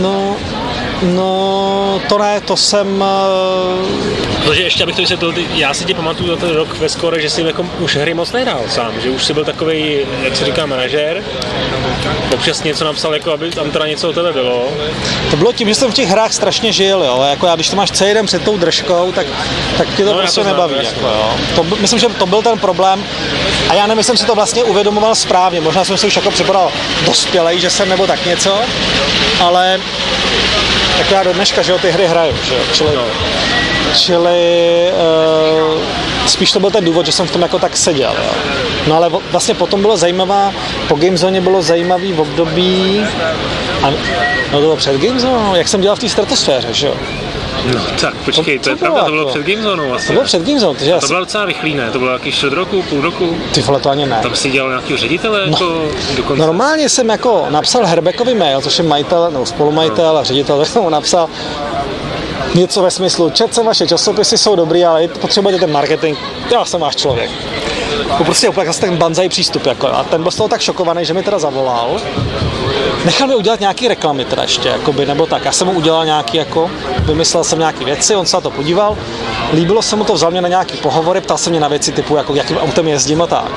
No, to ne, to jsem... Protože ještě abych to vysvětlil, já si tě pamatuju za ten rok ve Score, že jsi jako už hry moc nehrál sám, že už jsi byl takovej, jak se říká, manažér, občas něco napsal, jako aby tam teda něco o tebe bylo. To bylo tím, že jsem v těch hrách strašně žil, jo, jako já, když to máš celý den před tou držkou, tak tě to prostě nebaví, jako, jo. Myslím, že to byl ten problém a já nevím, jsem si to vlastně uvědomoval správně, možná jsem si už jako připadal dospělej, že jsem nebo tak něco, ale jako já do dneška, že jo, ty hry hraju, že jo, čili spíš to byl ten důvod, že jsem v tom jako tak seděl, jo. No ale vlastně potom bylo zajímavá, po Gamezone bylo zajímavý v období, no to bylo před Gamezone, jak jsem dělal v té stratosféře, že jo. No tak počkej, to je pravda, to bylo před Gamezonou asi. To bylo před Gamezone, takže to bylo docela rychlý, ne? To bylo jaký čtvrt roku, půl roku? Ty vole, to ani ne. Tam si dělal nějakýho ředitele, no, jako dokonce? Normálně jsem jako napsal Herbeckovi mail, což je majitel, nebo spolumajitel a ředitel, tak jsem mu napsal něco ve smyslu, četl jsem vaše časopisy, jsou dobrý, ale potřebujete ten marketing, já jsem váš člověk. Prostě úplně asi ten banzai přístup, jako, a ten byl z toho tak šokovaný, že mi teda zavolal. Nechal mi udělat nějaký reklamy teda ještě, jakoby, nebo tak. Já jsem mu udělal nějaký, jako, vymyslel jsem nějaké věci, on se na to podíval, líbilo se mu to, vzal mě na nějaký pohovory, ptal se mě na věci typu, jako, jakým autem jezdím a tak.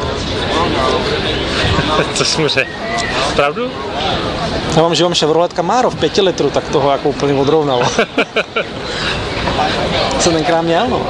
Co jsi mu řekl? Pravdu? Já mám, že mám Chevrolet Camaro v 5 litrů, tak toho jako úplně odrovnalo. Co tenkrát měl, no.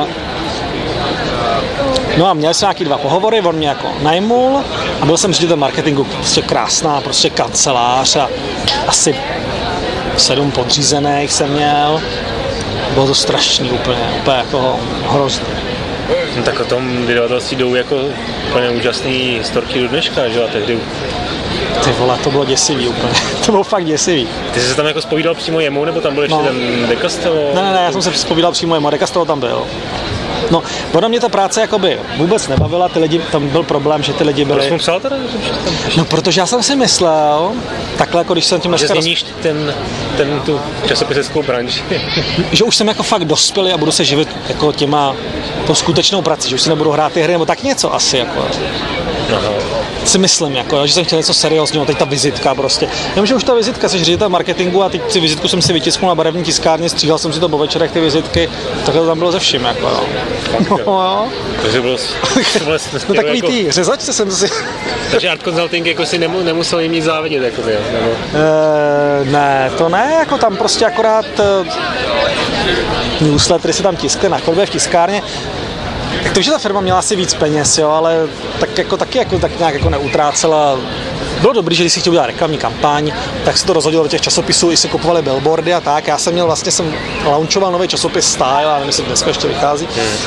No a měl jsem nějaký 2 pohovory, on mě jako najmul a byl jsem ředitel marketingu, prostě krásná, prostě kancelář a asi 7 podřízených jsem měl. Bylo to strašný úplně jako hrozný. No tak o tom vydavatelství jdou jako úplně úžasný historky do dneška, že jo, a tehdy... Ty vole, to bylo děsivý úplně, to bylo fakt děsivý. Ty jsi se tam jako zpovídal přímo jemu, nebo tam byl ještě ten De Castello? Ne, já jsem se zpovídal přímo jemu, De Castello tam byl. No, ona mě ta práce jakoby vůbec nebavila, ty lidi, tam byl problém, že ty lidi byli... Proč jsi mu psal teda? No, protože já jsem si myslel, takhle jako když jsem tím dneska... Že změníš tu časopiseckou branži. Že už jsem jako fakt dospělý a budu se živit jako tou skutečnou prací, že už si nebudu hrát ty hry, nebo tak něco asi, jako. Aha. Si myslím, jako, že jsem chtěl něco seriózního, teď ta vizitka prostě. Já vím, že už ta vizitka, jsi ředitel marketingu a teď si vizitku jsem si vytisknul na barevní tiskárně, stříhal jsem si to po večerech, ty vizitky, takhle tam bylo ze vším, jako, no. No, jo. Takže bylo no takový jako... ty, řezačce jsem si... Takže Art Consulting jako si nemusel jim nic závidět, jako ty, nebo... Ne, to ne, jako tam prostě akorát newslettery si tam tiskly na chodbě v tiskárně. Tak to, že ta firma měla asi víc peněz, jo, ale tak jako taky jako, tak nějak jako neutrácela. Bylo dobrý, že když si chtěl udělat reklamní kampaň, tak se to rozhodilo do těch časopisů, i si kupovali billboardy a tak. Já jsem měl vlastně, jsem launchoval nový časopis Style, a nevím, jestli dneska ještě vychází.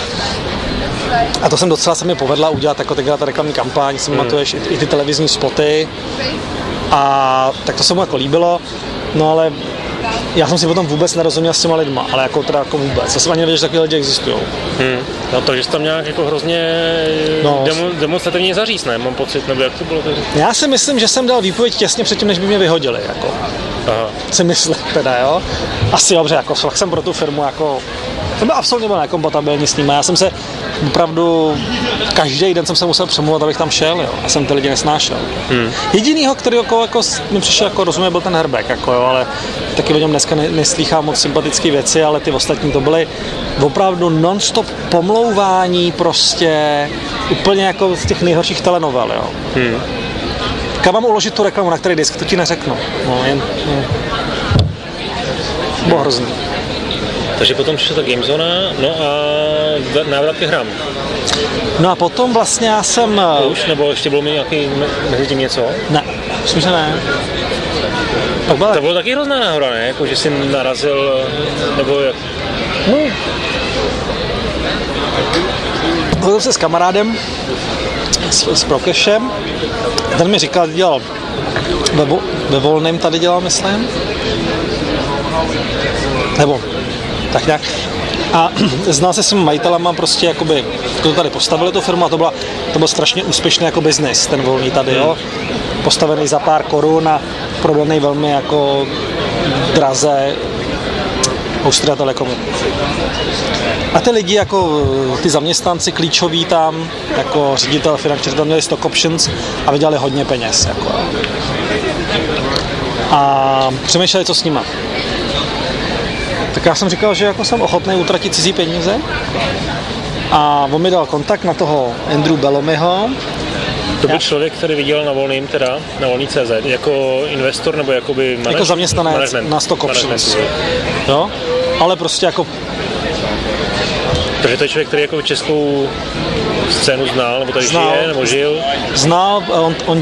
A to jsem docela se mi povedla udělat jako ta reklamní kampaň, si pamatuješ i ty televizní spoty. A tak to se mu jako líbilo, no ale já jsem si potom vůbec nerozuměl s těma lidma, ale jako teda jako vůbec. Já jsem ani nevěděl, že takové lidi existují. No to, že jsi tam nějak jako hrozně demonstrativně zaříz, ne? Mám pocit, nebo jak to bylo? Já si myslím, že jsem dal výpověď těsně předtím, než by mě vyhodili, jako. Aha. Si myslím teda, jo. Asi dobře, jako fakt jsem pro tu firmu, jako to byl absolutně nekompatibilní s nimi. Já jsem se opravdu každý den jsem se musel přemluvat, abych tam šel, jo. Já jsem ty lidi nesnášel. Jedinýho, který jako mi přišel jako rozumět, byl ten Herbeck, jako jo, ale taky o něm dneska neslýchám moc sympatické věci, ale ty ostatní to byly opravdu non-stop pomlouvání, prostě úplně jako z těch nejhorších telenovel, jo. Kam mám uložit tu reklamu, na který disk, to ti neřeknu. No, bylo hrozný. Takže potom přišla ta Gamezona, no a návrat ke hrám. No a potom vlastně já jsem... Už, nebo ještě bylo mi nějaký mezi tím něco? Ne, myslím, že ne. Pak to bylo taky hrozná náhoda, ne? Jako, že jsi narazil, nebo jak? Byl se s kamarádem, s Prokešem. Ten mi říkal, dělal ve Volném tady dělal, myslím. Nebo tak nějak. A znal se s těmi majitelama prostě jakoby, kdo tady postavili tu firmu a to byl strašně úspěšný jako biznis, ten Volný tady, jo. Postavený za pár korun a prodaný velmi jako draze Austria Telekomu. A ty lidi jako ty zaměstnanci klíčoví tam, jako ředitel finanční, tam měli stock options a vydělali hodně peněz. Jako. A přemýšleli, co s nima. Tak já jsem říkal, že jako jsem ochotný utratit cizí peníze a on mi dal kontakt na toho Andrew Bellamyho. To byl člověk, který vydělal na Volným, teda na Volný.cz, jako investor nebo jakoby jako zaměstnanec na stock options. Jo? Ale prostě jako... Takže to je člověk, který jako českou scénu znal, nebo tady žije, nebo žil? Znal, on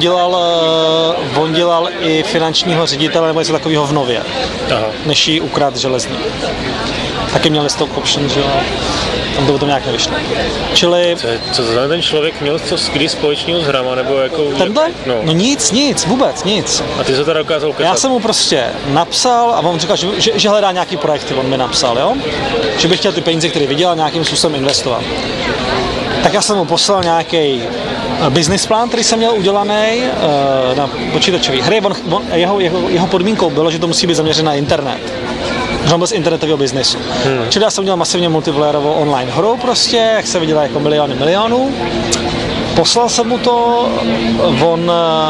dělal i finančního ředitele nebo něco takového v Nově, než ji ukradl Železný. Taky měli stock option, že jo, tam to potom nějak nevyšlo. Čili... Co znamená ten člověk měl co kdy společného s hrama, nebo jako... Tenhle? No nic, vůbec nic. A ty se to dokázal ukecat? Já jsem mu prostě napsal a on říkal, že hledá nějaký projekty, on mi napsal, jo? Že bych chtěl ty peníze, které vydělal, nějakým způsobem investovat. Tak já jsem mu poslal nějaký business plán, který jsem měl udělaný na počítačové hry. Jeho podmínkou bylo, že to musí být zaměřené na internet. Že on byl z internetového biznesu. Čili já jsem dělal masivně multiplayerovou online hru prostě, jak se vydělá jako milionů. Poslal jsem mu to, on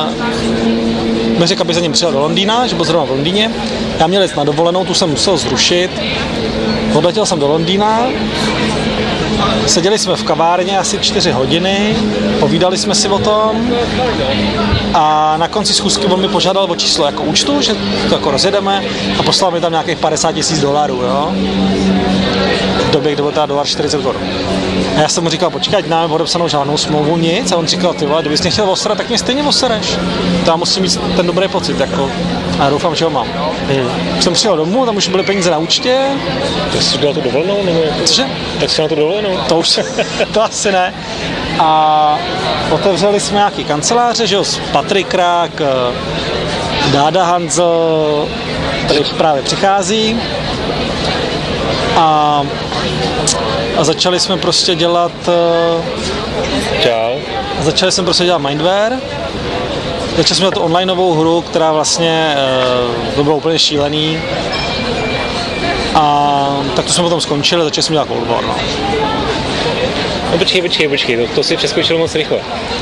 mi řekl, aby za ním přijel do Londýna, že byl zrovna v Londýně. Já měl jít na dovolenou, tu jsem musel zrušit. Odletěl jsem do Londýna. Seděli jsme v kavárně asi 4 hodiny, povídali jsme si o tom a na konci schůzky on mi požádal o číslo jako účtu, že to jako rozjedeme a poslal mi tam nějakých $50,000, jo. V době, kdy byl teda dolar 40 korun. A já jsem mu říkal, počkej, ať nemáme podepsanou žádnou smlouvu, nic. A on říkal, ty vole, kdybys mě chtěl osrat, tak mě stejně osereš. To já musím mít ten dobrý pocit, jako. A doufám, že ho mám. Jsem přijel domů, tam už byly peníze na účtě. Tak jsi dělal tu dovolenou? Nebo... Cože? Tak jsi dělal tu dovolenou? To asi ne. A otevřeli jsme nějaký kanceláře, že jo, Patrik Rák, Dáda Hanzel, který právě přichází. A začali jsme prostě dělat... Začali jsme prostě dělat Mindware. Začali jsme dělat tu onlineovou hru, která vlastně to bylo úplně šílený. A tak to jsme potom skončili, začali jsme dělat Cold War, no. No počkej, to si přeskočil moc rychle.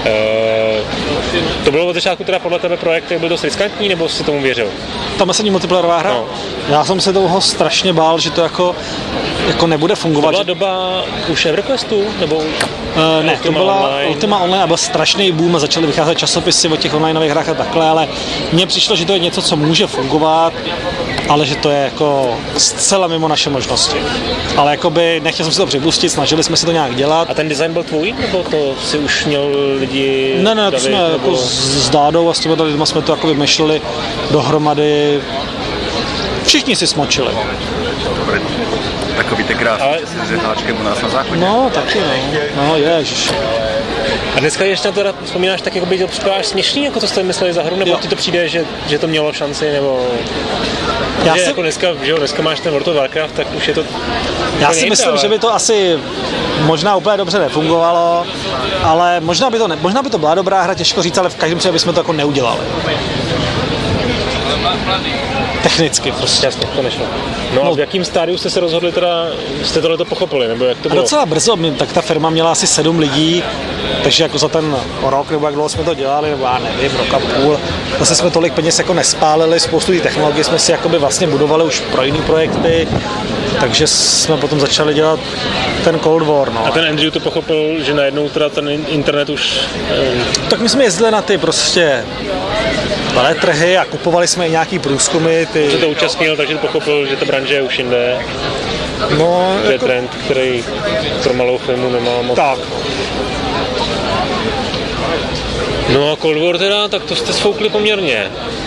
To bylo od začátku teda podle tebe projekt, který byl dost riskantní, nebo jsi tomu věřil? Ta masivní multiplayerová hra? No. Já jsem se toho strašně bál, že to jako nebude fungovat. To byla doba už EverQuestu, nebo ne, to byla Ultima Online a byl strašný boom a začaly vycházet časopisy o těch onlineových hrách a takhle, ale mně přišlo, že to je něco, co může fungovat, ale že to je jako zcela mimo naše možnosti. Ale jakoby nechtěl jsem si to připustit, snažili jsme si to nějak dělat. A ten design byl tvůj, nebo to si už měl lidi? Ne, to jsme nebo... jako s Dádou a s těmi lidmi jsme to jako vymýšleli dohromady. Všichni si smočili. Takový ty krásný, ale... s řeháčkem u nás na záchodě. No, taky no ježiš. A dneska ještě na to vzpomínáš, tak jako by to připadáš směšný, jako to jste mysleli za hru, nebo ti to přijde, že to mělo šanci, nebo... Jako dneska máš ten World of Warcraft, tak už je to... Já si myslím, že by to asi možná úplně dobře nefungovalo, ale možná by to byla dobrá hra, těžko říct, ale v každém případě bychom to jako neudělali. Technicky prostě. Jasně, to nešlo. No a v jakým stádiu jste se rozhodli teda, jste tohleto pochopili, nebo jak to bylo? Docela brzo, tak ta firma měla asi 7 lidí, takže jako za ten rok, nebo jak dlouho jsme to dělali, nebo já nevím, rok a půl, zase jsme tolik peněz jako nespálili, spoustu technologií jsme si jakoby vlastně budovali už pro jiný projekty, takže jsme potom začali dělat ten Cold War, no. A ten Andrew to pochopil, že najednou teda ten internet už... Tak my jsme jezdili na ty prostě veletrhy a kupovali jsme i nějaký průzkumy. Se to účastnil, takže pochopil, že ta branže je už jinde. No, to je jako... trend, který pro malou firmu nemá moc. Tak. No a Cold War teda, tak to jste sfoukli poměrně.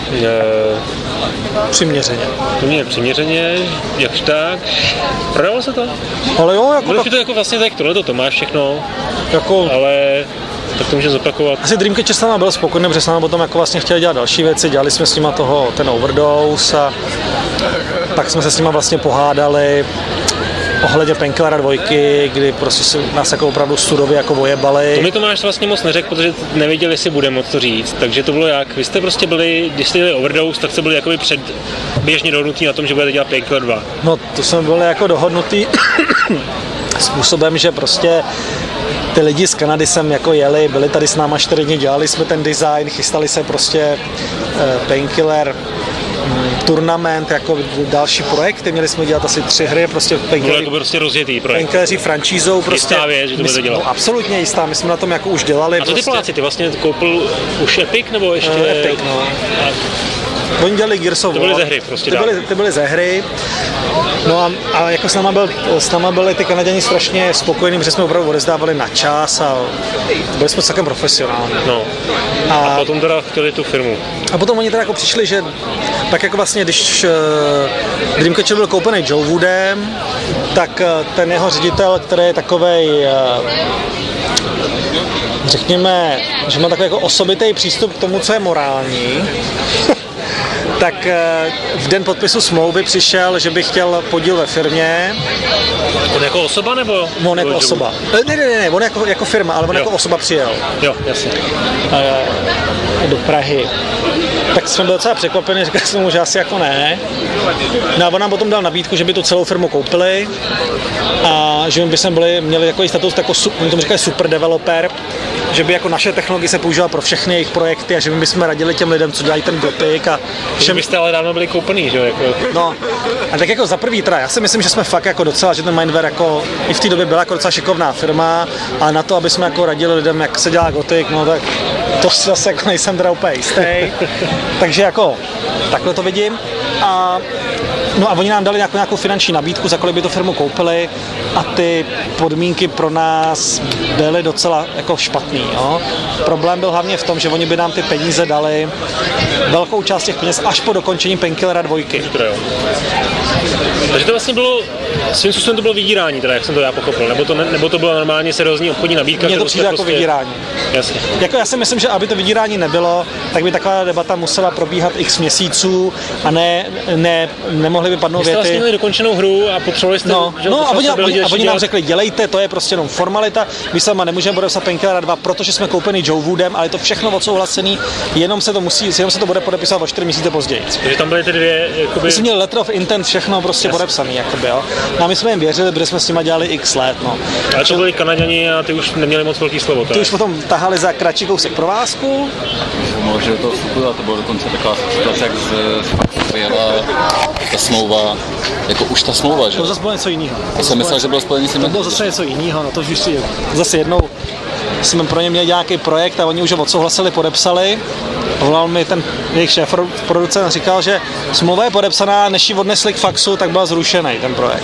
Přiměřeně, jakž tak. Prodalo se to? Ale jo, jako tak... to jako vlastně tak tohleto máš všechno, jako... ale tak to může zopakovat. Asi Dreamcatcher s náma byl spokojený, protože s náma potom jako vlastně chtěli dělat další věci, dělali jsme s nima ten Overdose a tak jsme se s nima vlastně pohádali ohledně Painkillera 2, kdy prostě si nás jako opravdu surově jako ojebali. To mi Tomáš vlastně moc neřekl, protože nevěděl, jestli bude moc to říct, takže to bylo jak? Vy jste prostě byli, když jste dělali Overdose, tak jste byli jakoby předběžně dohodnutí na tom, že budete dělat Painkiller 2. No to jsme byli jako dohodnutý způsobem, že prostě ty lidi z Kanady sem jako jeli, byli tady s náma 4 dny, dělali jsme ten design, chystali se prostě Painkiller turnament, jako další projekty, měli jsme dělat asi 3 hry, prostě Painkilleři. To byl prostě rozjetý projekt. Painkilleři franšízou, prostě. Jistá věc, že to budete dělat. No, absolutně jistá, my jsme na tom jako už dělali. A co ty Poláci, ty vlastně koupil už Epic, nebo ještě? Epic, no. Oni dělali Gears of War. To byly ze hry prostě. Ty byly ze hry. No a jako s náma byli ty Kanaděni strašně spokojení, protože jsme opravdu odezdávali na čas a byli jsme celkem profesionální. No. A potom teda chtěli tu firmu. A potom oni teda jako přišli, že tak jako vlastně, když Dreamcatcher byl koupený Joe Woodem, tak ten jeho ředitel, který je takovej, řekněme, že má takový jako osobitý přístup k tomu, co je morální, tak v den podpisu smlouvy přišel, že by chtěl podíl ve firmě. On jako osoba nebo? On jako osoba. Ne, on jako firma, ale on jako osoba přijel. Jo, jasně. Do Prahy. Tak jsme byli docela překvapeni, říkali jsme mu, že asi jako ne. No a on nám potom dal nabídku, že by tu celou firmu koupili a že by jsme měli takový status, jako, oni tomu říkají super developer, že by jako naše technologie se používala pro všechny jejich projekty a že by jsme radili těm lidem, co dělají ten Gothic a všem byste ale dávno byli koupený, že jo? Jako. No, a tak jako za prvý teda, já si myslím, že jsme fakt jako docela, že ten Mindware jako i v té době byla jako docela šikovná firma a na to, aby jsme jako radili lidem, jak se dělá Gothic, no tak to si zase jako nejsem teda úplně jistý. Takže jako takhle to vidím. No a oni nám dali nějakou finanční nabídku, za kolik by tu firmu koupili a ty podmínky pro nás byly docela jako špatný. Jo? Problém byl hlavně v tom, že oni by nám ty peníze dali, velkou část těch peněz až po dokončení Painkillera 2. Takže to vlastně bylo, svým způsobem to bylo vydírání, teda, jak jsem to já pochopil, nebo to byla normálně seriózní obchodní nabídka? Mně to přijde jako vydírání. Jasně. Jako já si myslím, že aby to vydírání nebylo, tak by taková debata musela probíhat x měsíců a nemohli by padnout věty. Vy jste vlastně měli dokončenou hru a potřebovali jste... No a oni nám řekli, dělejte, to je prostě jenom formalita, my sama nemůžeme podepsat Painkillera 2, protože jsme koupeni Joe Woodem, ale je to všechno odsouhlasený, jenom se to bude podepisovat o 4 měsíce později. Takže tam byly ty dvě, jakoby... My jsme měli letter of intent, všechno prostě podepsaný, jakoby, jo. No a my jsme jim věřili, protože jsme s nimi dělali x let, no. Ale to byli Kanaďani a ty už neměli moc velký slovo. Ty už potom tahali za kratší kousek provázku. Že do toho vstupu, a to bylo dokonce taková situace, jak vyjela ta smlouva, jako už ta smlouva, že? To zase bylo něco jiného. Já jsem myslel, že bylo spojený s tím. To bylo zase něco jiného, no to už si zase jednou jsme pro ně měli nějaký projekt a oni už ho odsouhlasili, podepsali. Volal mi ten jejich šéf producent a říkal, že smlouva je podepsaná, než ji odnesli k faxu, tak byl zrušený ten projekt.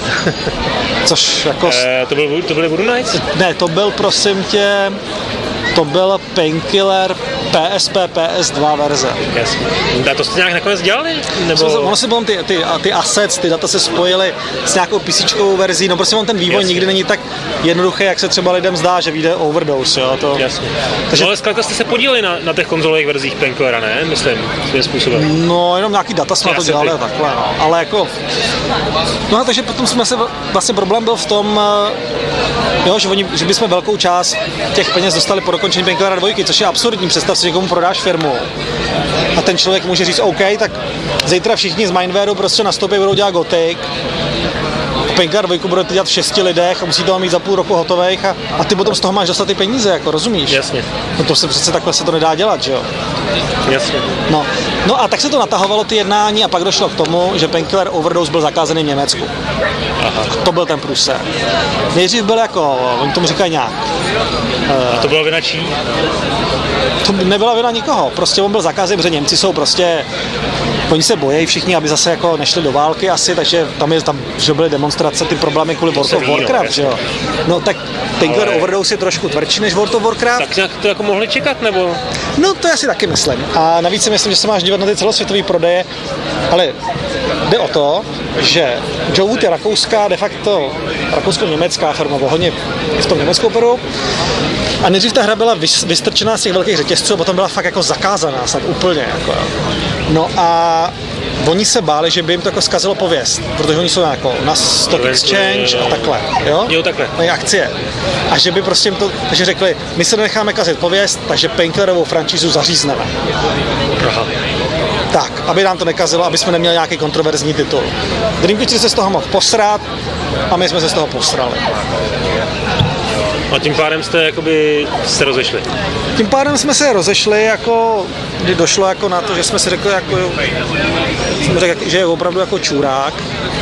Což jako... To byly Voodoo Knights? Ne, to byl prosím tě, to byl Painkiller PSP, PS2 verze. Jasně. A to jste nějak nakonec dělali? Nebo... Ono se potom ty assets, ty data se spojily s nějakou PCčkovou verzí, no prostě on ten vývoj nikdy není tak jednoduchý, jak se třeba lidem zdá, že vyjde Overdose, jo. To... Jasně. Takže... No ale zkrátka jste se podíleli na těch konzolových verzích Painkillera, ne? Myslím, svým způsobem. No, jenom nějaký data jsme to dělali a takhle, no. Ale jako... No takže potom vlastně problém byl v tom, jo, že bychom velkou část těch peněz dostali po dokončení Painkillera 2, což je absurdní. Představ si, že komu prodáš firmu a ten člověk může říct OK, tak zítra všichni z Mindwareu prostě nastoupí, budou dělat Gothic. Painkiller 2 budete dělat v 6 lidech a musí toho mít za půl roku hotových a ty potom z toho máš dostat ty peníze, jako rozumíš? Jasně. No to se přece takhle se to nedá dělat, že jo? Jasně. No a tak se to natahovalo ty jednání a pak došlo k tomu, že Painkiller Overdose byl zakázaný v Německu. Aha. To byl ten průser. Nejdřív byl jako, oni tomu říkají nějak. A to byla vina čí? To nebyla vina nikoho, prostě on byl zakázaný, protože Němci jsou prostě, oni se bojí všichni, aby zase jako nešli do války asi, takže tam že byly demonstrace, ty problémy kvůli World of Warcraft, že jo. No tak Painkiller Overdose je trošku tvrdší než World of Warcraft. Tak nějak to jako mohli čekat, nebo? No to já si taky myslím. A navíc si myslím, že se máš dívat na ty celosvětové prodeje, ale jde o to, že Joe Wood je rakouská, de facto rakousko-německá firma, hodně v tom Německou operu. A nejdřív ta hra byla vystrčená z těch velkých řetězců a potom byla fakt jako zakázaná, snad úplně. Jako. No a oni se báli, že by jim to jako zkazilo pověst, protože oni jsou jako na Stock Exchange a takhle, jo? Jo, takhle. Mají akcie. A že by prostě jim to, takže řekli, my se necháme kazit pověst, takže Painkillerovou franšízu zařízneme. Aha. Tak, aby nám to nekazilo, aby jsme neměli nějaký kontroverzní titul. Dream Catcher se z toho mohl posrat a my jsme se z toho posrali. A tím pádem jste se rozešli? Tím pádem jsme se rozešli, jako, kdy došlo jako na to, že jsme si řekli, jako, že je opravdu jako čurák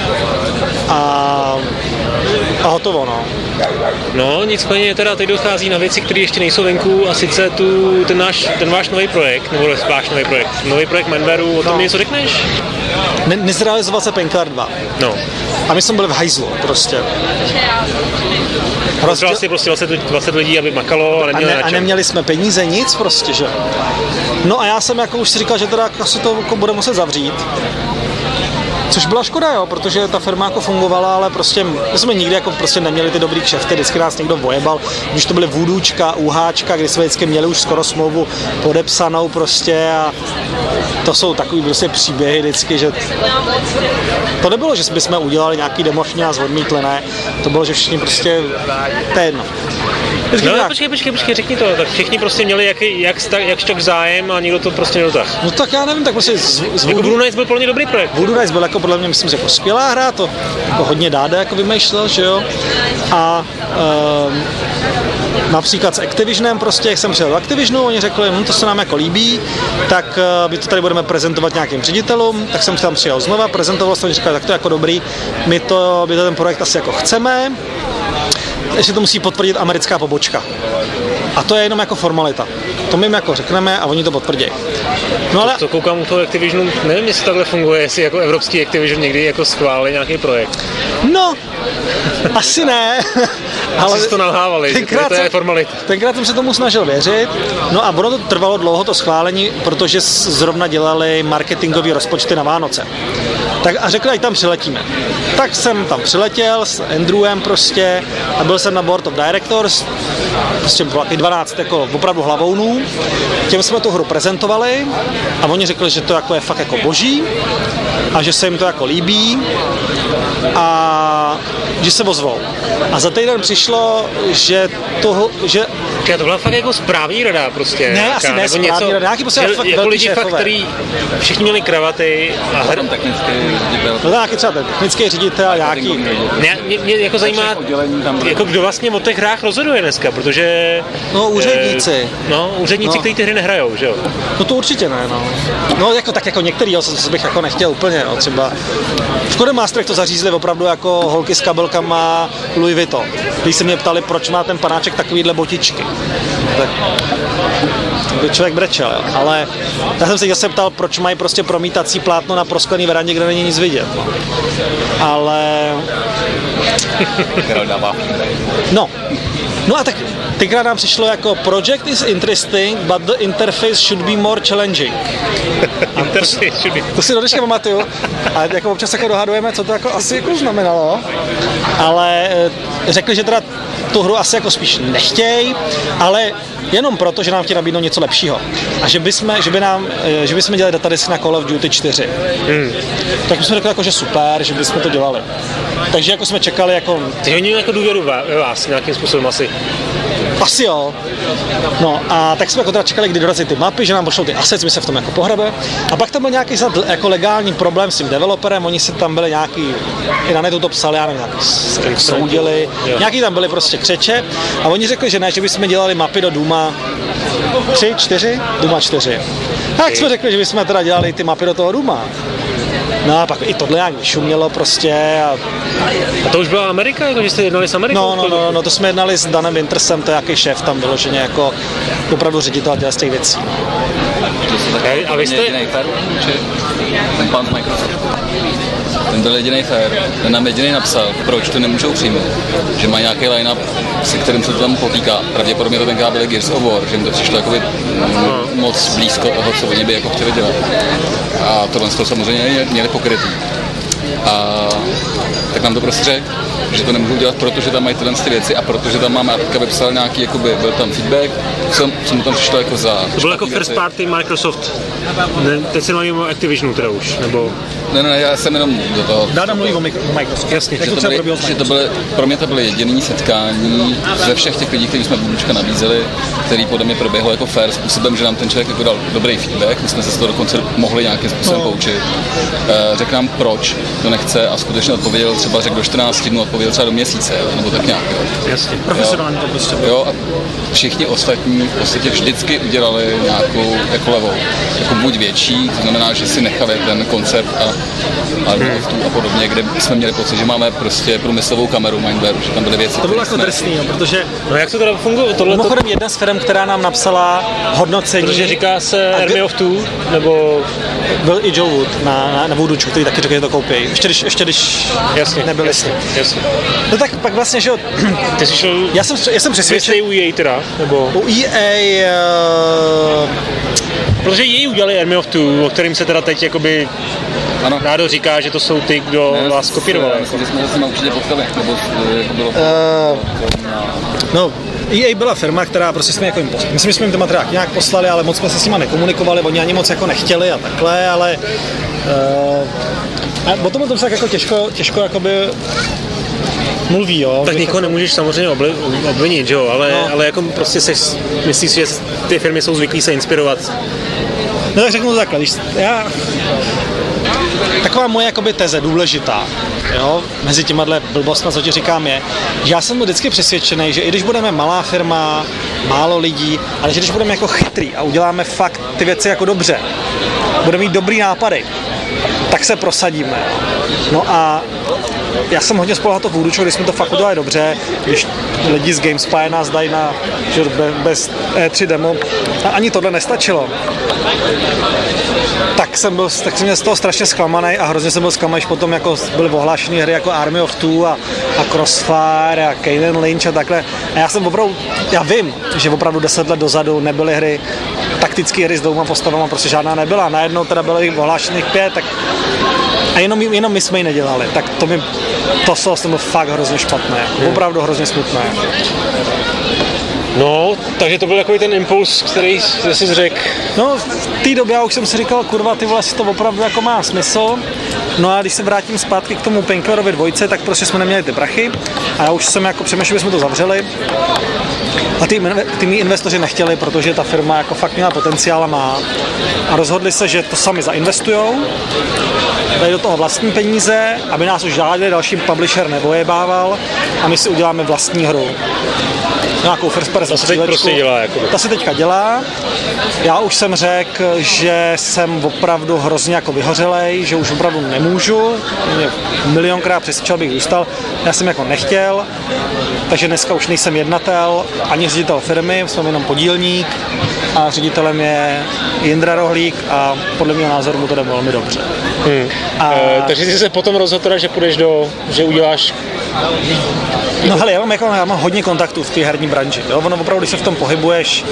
a hotovo, no. No, nicméně teda teď dochází na věci, které ještě nejsou venku, a sice ten váš nový projekt, nebo váš nový projekt Manwaru, o tom něco řekneš? Nezrealizoval se Painkiller 2. No. A my jsme byli v hajzlu, prostě. Potřeboval si prostě 20 lidí, aby makalo, a neměli jsme peníze, nic prostě, že? No a já jsem jako už si říkal, že teda asi to jako bude muset zavřít. Což byla škoda, jo, protože ta firma jako fungovala, ale prostě my jsme nikdy jako prostě neměli ty dobrý kšefty, vždycky nás někdo vojebal, když to byly Voodoočka, UHčka, kdy jsme vždycky měli už skoro smlouvu podepsanou prostě a to jsou takový prostě příběhy vždycky, že to nebylo, že bychom udělali nějaký demošně a odmítli, ne, to bylo, že všichni prostě ten. No počkej, řekni to, tak všichni prostě měli jak zájem a nikdo to prostě nedotáhl. No tak já nevím, tak prostě jako Blue Knights byl podle mě dobrý projekt. Blue Knights byl jako podle mě, myslím, že jako skvělá hra, to jako hodně dáda jako vymýšlel, že jo. A například s Activisionem prostě, jak jsem přijel do Activisionu, oni řekli, to se nám jako líbí, tak my to tady budeme prezentovat nějakým ředitelům, tak jsem tam přijel znova, prezentoval jsem, oni říkali, tak to je jako dobrý, my to ten projekt asi jako chceme, ještě to musí potvrdit americká pobočka. A to je jenom jako formalita. To my jim jako řekneme a oni to potvrdí. No ale... To koukám u toho Activisionu, nevím, jestli takhle funguje, jestli jako evropský Activision někdy jako schválili nějaký projekt. No, asi ne. Ale to nalhávali, to je formalita. Tenkrát jsem se tomu snažil věřit, no a ono to trvalo dlouho to schválení, protože zrovna dělali marketingový rozpočty na Vánoce. Tak a řekli, ať tam přiletíme. Tak jsem tam přiletěl s Andrewem prostě a byl jsem na Board of Directors, prostě bylo 12 jako opravdu hlavounů. Těm jsme tu hru prezentovali a oni řekli, že to jako je fakt jako boží a že se jim to jako líbí a že se ozvou. A za týden přišlo, že to byla fakt jako správní rada prostě. Ne, asi ne správní rada, nějaký prostě fakt jako lidi fakt, který všichni měli kravaty a technický ředitel. No nějaký třeba technický ředitel, nějaký. Mě jako zajímá, jako kdo vlastně o těch hrách rozhoduje dneska, protože... No úředníci. Úředníci, kteří ty hry nehrajou, že jo? No to určitě ne, no. No jako tak jako některý, co bych jako nechtěl úplně, no, třeba v Codemasterech to zařízli opravdu jako holky s kabelkama Louis Vuitton. Když se mě ptali, proč má ten panáček takovýhle botičky. Tak by člověk brečel, jo. Ale já jsem se zase ptal, proč mají prostě promítací plátno na prosklený verandě, kde není nic vidět. No. Ale... No a tak tenkrát nám přišlo jako project is interesting, but the interface should be more challenging. To si do dneška pamatuju. A jako občas jako dohadujeme, co to jako asi jako znamenalo. Ale řekli, že teda tu hru asi jako spíš nechtějí, ale jenom proto, že nám chtějí nabídnout něco lepšího. A že bychom dělali datadisk na Call of Duty 4. Tak bychom řekli jako, že super, že bychom to dělali. Takže jako jsme čekali jako... Takže oni jako důvěru ve vás nějakým způsobem asi. Asi jo. No a tak jsme jako teda čekali, kdy dorazí ty mapy, že nám pošlou ty assets, my se v tom jako pohrabe. A pak tam byl nějaký jako legální problém s tím developerem, oni si tam byli nějaký, i na netu to psali, já nevím, nějaký soudili, nějaký tam byli prostě křeče a oni řekli, že ne, že bychom dělali mapy do Duma 3, 4? Duma 4. Tak jsme řekli, že bychom teda dělali ty mapy do toho Duma. No a pak i tohle nějak vyšumělo prostě. A to už byla Amerika, jako že jste jednali s Amerikou? No, to jsme jednali s Danem Wintersem, to je jaký šéf tam vyloženě jako opravdu ředitel z těch věcí. A vy jste... Ten pán z Microsoftu. Ten byl jedinej fér, ten nám jedinej napsal, proč to nemůžou přijmout. Že mají nějaký line-up, se kterým se to tam potýká. Pravděpodobně to tenkrát byly Gears of War, že jim to přišlo jakoby moc blízko toho, co oni by jako chtěli dělat. A tohle z toho samozřejmě měli pokrytý. A tak nám to prostě řekl. že to nemůžu dělat, protože tam mají tyhle věci a protože tam mám, teďka vypsal nějaký, jakoby, byl tam feedback, co mu tam přišlo jako za... To byl jako first party Microsoft, teď se mluvím o Activisionu teda už, nebo... Ne, já jsem jenom do toho... Dáda mluví o Microsoft, jasně. Že to byly, pro mě to byly jediné setkání ze všech těch lidí, kteří jsme Budučka nabízeli, který podle mě proběhlo jako fair způsobem, že nám ten člověk jako dal dobrý feedback, my jsme se z toho dokonce mohli nějakým způsobem poučit. Řekl nám, proč to nechce a skutečně odpověděl, třeba řekl do 14 dnů, odpověděl třeba do měsíce, nebo tak nějak. Jasně, profesionálně to prostě bylo. Jo, a všichni ostatní v podstatě vždycky udělali nějakou jako levou, jako buď větší, to znamená, že si nechali ten koncept a podobně, kde jsme měli pocit, že máme prostě průmyslovou kameru Mindware, že tam byly věci. To bylo jako drsný, jo, protože... No jak to teda funguje? Mimochodem jedna z firm, která nám napsala hodnocení... Protože říká se Army of Two, nebo... Byl i Joe Wood na Voodoočku, který taky řekl, že to koupí. Ještě když jasně, nebyl jasně. No tak pak vlastně, že jo... Ty jsi šel... Já jsem přesvědčen... u EA teda, nebo... U EA... Protože EA udělali Army of Two, o kterým se teda teď jakoby... Ano. Rádo říká, že to jsou ty, kdo vás kopírovali. Myslím, že jsme se určitě potkali, nebo jako bylo... No, EA byla firma, která prostě jsme jako jim poslali. Myslím, že jsme jim to materiál nějak poslali, ale moc jsme se s nima nekomunikovali, oni ani moc jako nechtěli a takhle, ale... A potom to tak jako těžko jakoby mluví, jo. Tak nikoho nemůžeš samozřejmě obvinit, jo, ale jako prostě myslíš, že ty firmy jsou zvyklí se inspirovat. No tak řeknu to takhle, taková moje jakoby teze důležitá, jo, mezi těmahle blbostma, co ti říkám, je, že já jsem vždycky přesvědčený, že i když budeme malá firma, málo lidí, ale že když budeme jako chytrý a uděláme fakt ty věci jako dobře, budeme mít dobrý nápady, tak se prosadíme. No a já jsem hodně spolehal to v Voodoočku, když jsme to fakt udělali dobře, když lidi z GameSpy nás dají na bez E3 demo a ani tohle nestačilo. Tak jsem byl z toho strašně zklamaný a hrozně jsem byl zklamaný, potom jako byly ohlášené hry jako Army of Two a Crossfire a Kane Lynch a takhle. A já vím, že opravdu 10 let dozadu nebyly hry, taktické hry s 2 postavama, prostě žádná nebyla. Najednou teda byly ohlášených 5, tak a jenom my jsme ji nedělali, tak to jsem byl fakt hrozně špatné, opravdu hrozně smutné. No, takže to byl takový ten impuls, který jsi řekl. No, v té době já už jsem si říkal, kurva, ty vole, si to opravdu jako má smysl. No a když se vrátím zpátky k tomu Painkillerovi 2, tak prostě jsme neměli ty prachy a já už jsem jako přemýšlel, že jsme to zavřeli. A ty mý investoři nechtěli, protože ta firma jako fakt měla potenciál a má. A rozhodli se, že to sami zainvestujou, dají do toho vlastní peníze, aby nás už žádný další publisher nevojebával a my si uděláme vlastní hru. Nějakou first person střílečku. Ta se teďka dělá. Já už jsem řekl, že jsem opravdu hrozně jako vyhořelej, že už opravdu nemůžu. Mě milionkrát přesvědčil, abych zůstal. Já jsem jako nechtěl, takže dneska už nejsem jednatel, ani ředitel firmy, jsem jenom podílník a ředitelem je Jindra Rohlík a podle mého názoru mu to jde velmi dobře. Takže jsi se potom rozhodl, že půjdeš že uděláš... No hele, já mám hodně kontaktů v té herní branži, jo? Ono opravdu, když se v tom pohybuješ,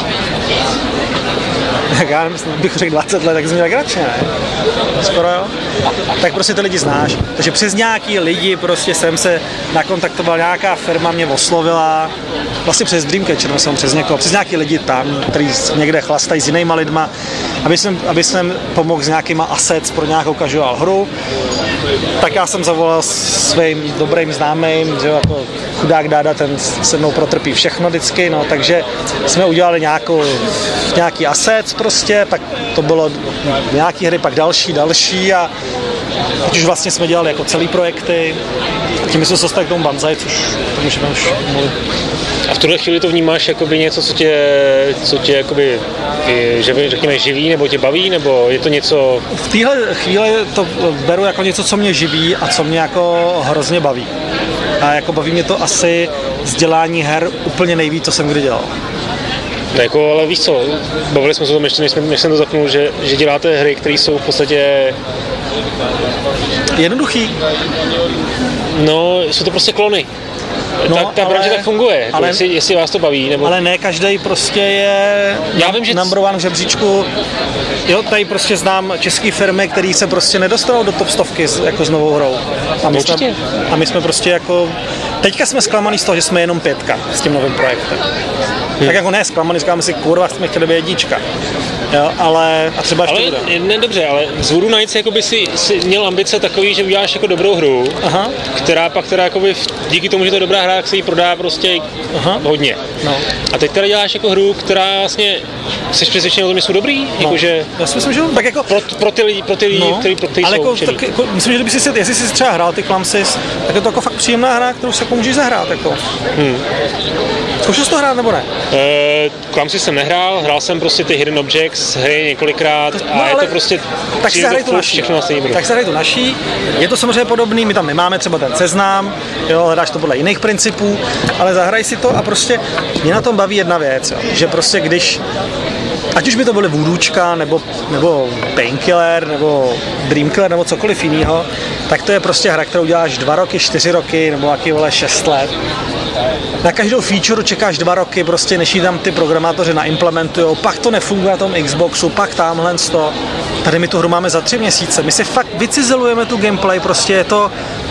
já nemyslím, bych řekl 20 let, tak jsem měl gračně, ne? Skoro jo? Tak prostě ty lidi znáš. Takže přes nějaký lidi prostě jsem se nakontaktoval, nějaká firma mě oslovila, vlastně přes Dreamcatcher, jsem přes někoho, přes nějaký lidi tam, který někde chlastají s jinýma lidma, aby jsem pomohl s nějakýma assets pro nějakou casual hru. Tak já jsem zavolal svým dobrým známým, že jako chudák Dáda, ten se mnou protrpí všechno vždycky, no, takže jsme udělali nějaký assets prostě, pak to bylo nějaký hry, pak další a teď už vlastně jsme dělali jako celý projekty, tím jsme se dostali k tomu Banzai, což to můžeme už mluvit. A v tuhle chvíli to vnímáš jakoby něco, co tě jakoby, že řekněme, živí, nebo tě baví, nebo je to něco... V téhle chvíli to beru jako něco, co mě živí a co mě jako hrozně baví. A jako baví mě to asi z dělání her úplně nejvíc, co jsem kdy dělal. Jako, ale víš co, bavili jsme se o tom ještě, než jsem to zapnul, že děláte hry, které jsou v podstatě... Jednoduchý. No, jsou to prostě klony. Ta branže tak funguje, ale, jestli vás to baví. Nebo... Ale ne každý prostě je number one v žebříčku. Jo, tady prostě znám české firmy, které se prostě nedostanou do top 100 jako s novou hrou. A my jsme prostě jako... Teďka jsme zklamaný z toho, že jsme jenom 5 s tím novým projektem. Tak jako ne zklamaný, říkáme si, kurva, jsme chtěli být 1. Jo, ale a třeba ještě bude. Ne, dobře, ale z Voodoo Nights jakoby si měl ambice takový, že uděláš jako dobrou hru, která jakoby díky tomu, že to je dobrá hra, tak se jí prodá prostě hodně. No. A teď teda děláš jako hru, která vlastně jsi přesvědčený o tom, že jsou dobrý? Jakože já si myslím, že tak jako pro ty lidi, kteří ale jsou tak, jako, myslím, že jestli jsi třeba hrál ty Clumsys, tak je to jako fakt příjemná hra, kterou se jako můžeš zahrát. Jako. Zkoušel jsi to hrát nebo ne? Clumsys jsem nehrál, hrál jsem prostě ty Hidden Objects hry několikrát a je to prostě tak si zahraj tu naší. Tak si zahraj tu naší. Je to samozřejmě podobný, my tam nemáme třeba ten seznam, jo, hledáš to podle jiných principů, ale zahraj si to a prostě mě na tom baví jedna věc, jo, že prostě když ať už by to byly Voodoočka, nebo Painkiller, nebo Dreamkiller, nebo cokoliv jiného, tak to je prostě hra, kterou děláš 2 roky, 4 roky, nebo jaký 6 let. Na každou feature čekáš 2 roky, prostě než ji tam ty programátoři naimplementujou, pak to nefunguje na tom Xboxu, pak tamhle to. Tady my tu hru máme za 3 měsíce, my si fakt vycizelujeme tu gameplay, prostě je to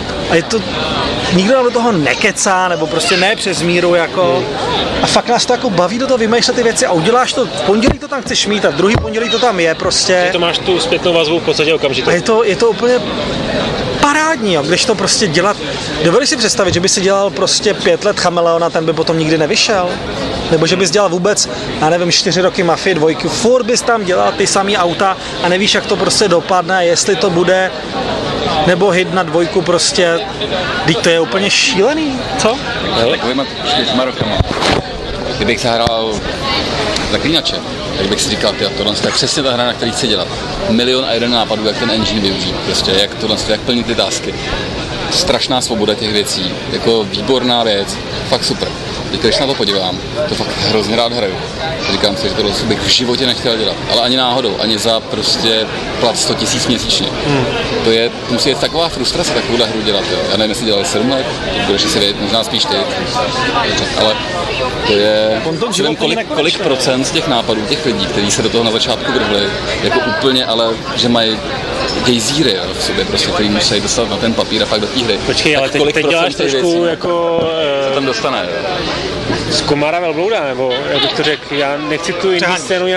nikdo nám do toho nekecá, nebo prostě ne přes míru, jako. A fakt nás to jako baví do toho vymýšlet ty věci a uděláš to, v pondělí to tam chceš mít a v druhý pondělí to tam je prostě. Že to máš tu zpětnou vazbu v podstatě okamžitě. A je to úplně parádní, jo, když to prostě dělat. Dovedeš si představit, že by si dělal prostě 5 let Chameleona, ten by potom nikdy nevyšel? Nebo že bys dělal vůbec, já nevím, 4 roky Mafii 2, furt bys tam dělal ty samý auta a nevíš, jak to prostě dopadne, jestli to bude nebo hit na 2 prostě, teď to je úplně šílený, co? Takovýma 4 rokama, kdybych se hrál Zaklínače, tak bych si říkal, tohle je přesně ta hra, na který chci dělat. 1,000,001 nápadů, jak ten engine využít, prostě, jak plnit ty tasky. Strašná svoboda těch věcí, jako výborná věc, fakt super. Když na to podívám, to fakt hrozně rád hraju. Říkám si, že tohle bych v životě nechtěl dělat, ale ani náhodou, ani za prostě plat 100 000 měsíčně. To musí být taková frustrace takovouhle hru dělat, jo. Já nevím, jestli dělali 7 let, to budeš si vědět, možná spíš ty, ale to je, nevím, kolik procent z těch nápadů, těch lidí, kteří se do toho na začátku vrhli, jako úplně, ale že mají gejzíry v sobě, prostě, který musí dostat na ten papír a pak do té hry. Počkej, ale teď děláš trošku jako... Co tam dostane, jo? Z komára velblouda, nebo jak bych to řekl, já nechci tu indie scénu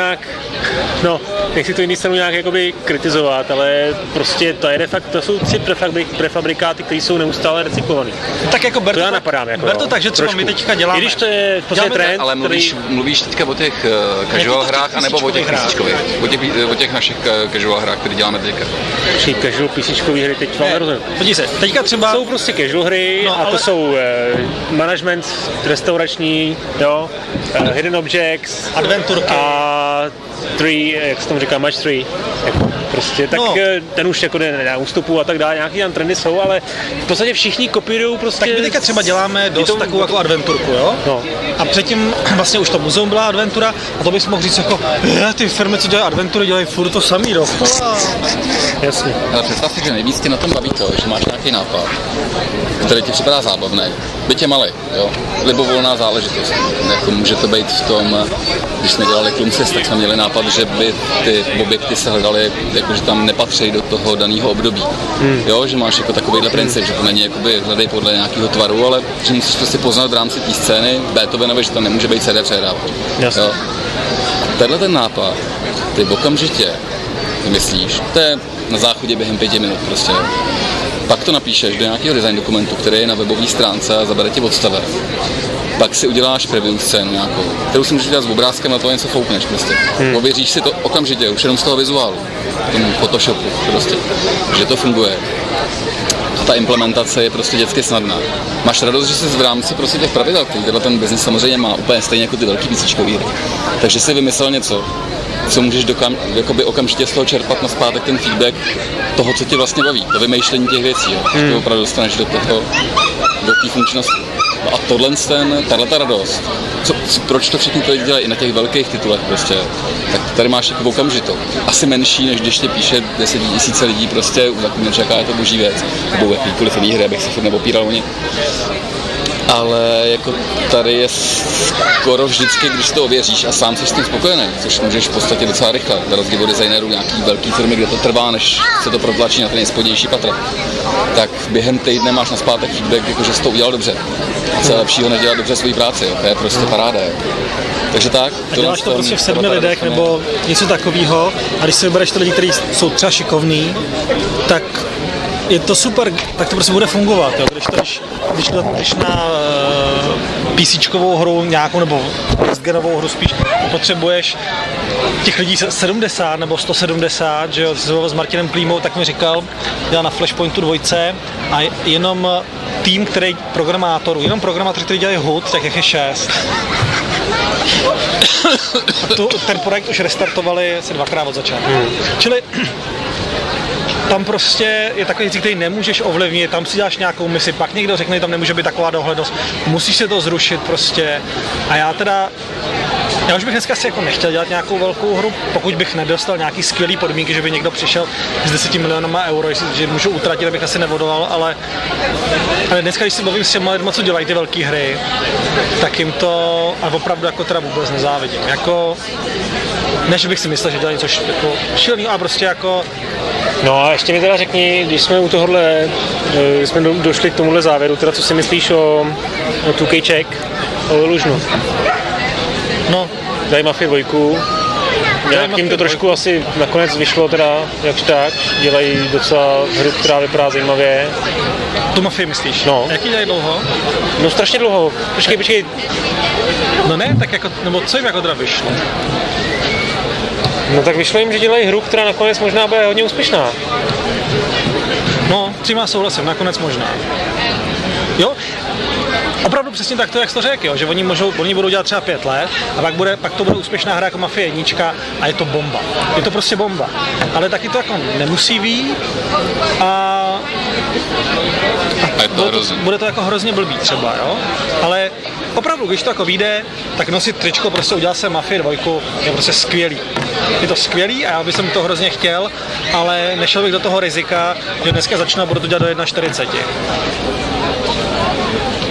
nějak jakoby kritizovat, ale prostě to jsou 3 prefabrikáty, které jsou neustále recyklované. Tak jako to já napadám, jako, ber to tak, že třeba my teďka děláme. I když to je prostě trend, ale mluvíš teďka o těch casual hrách, anebo o těch písíčkových? O těch našich casual hrách, které děláme teďka. Casual písíčkový hry teď vám nerozumím. Podívej se, teďka třeba... Jsou prostě casual hry a to jsou management restaurační, jo, Hidden Objects, adventurky a 3, jak se tomu říká, match 3, jako prostě, tak ten už jako jde na ústupu a tak dále, nějaký tam trendy jsou, ale v podstatě všichni kopírujou prostě... Tak my teďka třeba děláme dost takovou jako adventurku, jo? No. A předtím vlastně už to muzeum byla adventura a to bys mohl říct jako, ty firmy, co dělají adventury, dělají furt to samý, no. Jasně. Ale představ si, že nejvíc tě na tom baví to, že máš nějaký nápad, který ti připadá zábavný, byť je malý, jo, libovolná záležitost. Jako může to být v tom, když jsme dělali Clumsys, tak jsme měli nápad, že by ty objekty se hledaly, jako, že tam nepatří do toho daného období. Jo, že máš jako takovýhle princip, že to není jakoby hledej podle nějakého tvaru, ale že musíš prostě poznat v rámci té scény Beethovenovi, že tam nemůže být CD přehrávka. Jo. Tenhle ten nápad, ty okamžitě myslíš, to je na záchodě během 5 minut prostě. Pak to napíšeš do nějakého design dokumentu, který je na webové stránce a zabere ti odstavec. Pak si uděláš preview scénu nějakou, kterou si můžeš dělat s obrázkem a to něco foukneš prostě. Ověříš si to okamžitě, už jenom z toho vizuálu, v tom Photoshopu prostě, že to funguje. A ta implementace je prostě dětsky snadná. Máš radost, že jsi v rámci prostě těch pravidel, který ten biznis samozřejmě má úplně stejně jako ty velký písíčkový hry. Takže si vymyslel něco, co můžeš okamžitě z toho čerpat nazpátek ten feedback toho, co tě vlastně baví, to vymýšlení těch věcí, jo. Že to opravdu dostaneš do té funkčnosti. No a tato radost, proč to všichni to dělají i na těch velkých titulech prostě, tak tady máš jako okamžito. Asi menší, než když tě píše 10 000 lidí prostě, u takového čeká je to boží věc, nebo jakýkoliv jiný hry, abych se furt neopíral o ně. ale jako tady je skoro vždycky, když to ověříš a sám jsi s tím spokojený, což můžeš v podstatě docela rychle, na rozdíl od designerů nějaký velký firmy, kde to trvá, než se to protlačí na ten nejspodnější patr, tak během týdne máš naspátek feedback, jako že jsi to udělal dobře. Co je lepšího nedělat dobře svou práci, jo? To je prostě paráda. Jo? Takže tak. A děláš to prostě v 7 lidech nebo něco takového, a když si vybereš ty lidi, kteří jsou třeba šikovní, tak je to super, tak to prostě bude fungovat, jo? Když na PCčkovou hru nějakou, nebo genovou hru spíš, potřebuješ těch lidí 70 nebo 170, že jo, s Martinem Klímou, tak mi říkal, dělal na Flashpointu 2 a jenom tým, který jenom programátoři, kteří dělají HUD, tak je 6. Ten projekt už restartovali asi 2krát od začátku. Čili tam prostě je takový věc, který nemůžeš ovlivnit, tam si děláš nějakou misi, pak někdo řekne, že tam nemůže být taková dohlednost, musíš se to zrušit prostě. A já už bych dneska asi jako nechtěl dělat nějakou velkou hru, pokud bych nedostal nějaký skvělý podmínky, že by někdo přišel s 10 milionama euro, že můžu utratit, abych asi neodolal, ale dneska, když si bavím s těma lidma, co dělají ty velké hry, tak jim to a opravdu jako teda vůbec nezávidím. Jako, ne, že bych si myslel, že dělají něco jako šíleného, a prostě jako. No a ještě mi teda řekni, když jsme u tohohle, když jsme došli k tomuhle závěru, teda co si myslíš o 2K Czech, o Lužnu? No. Dají Mafii 2, nějakým to trošku asi nakonec vyšlo teda, jakž tak, dělají docela hru, která vypadá zajímavě. Tu Mafii myslíš? No. Jaký dělají dlouho? No strašně dlouho, počkej. No ne, tak jako, nebo co jim jako teda vyšlo? No tak vyšlo jim, že dělají hru, která nakonec možná bude hodně úspěšná. No, s tím souhlasím, nakonec možná. Jo? Opravdu přesně tak to, jak jsi to řekl, jo? Že oni budou dělat třeba 5 let a pak to bude úspěšná hra jako Mafie 1 a je to bomba. Je to prostě bomba. Ale taky to jako nemusí být a bude to jako hrozně blbý třeba, jo? Ale opravdu, když to jako vyjde, tak nosit tričko, prostě udělal jsem Mafii 2, je prostě skvělý. Je to skvělý a já bych to hrozně chtěl, ale nešel bych do toho rizika, že dneska začnu a budu to dělat do 1:40.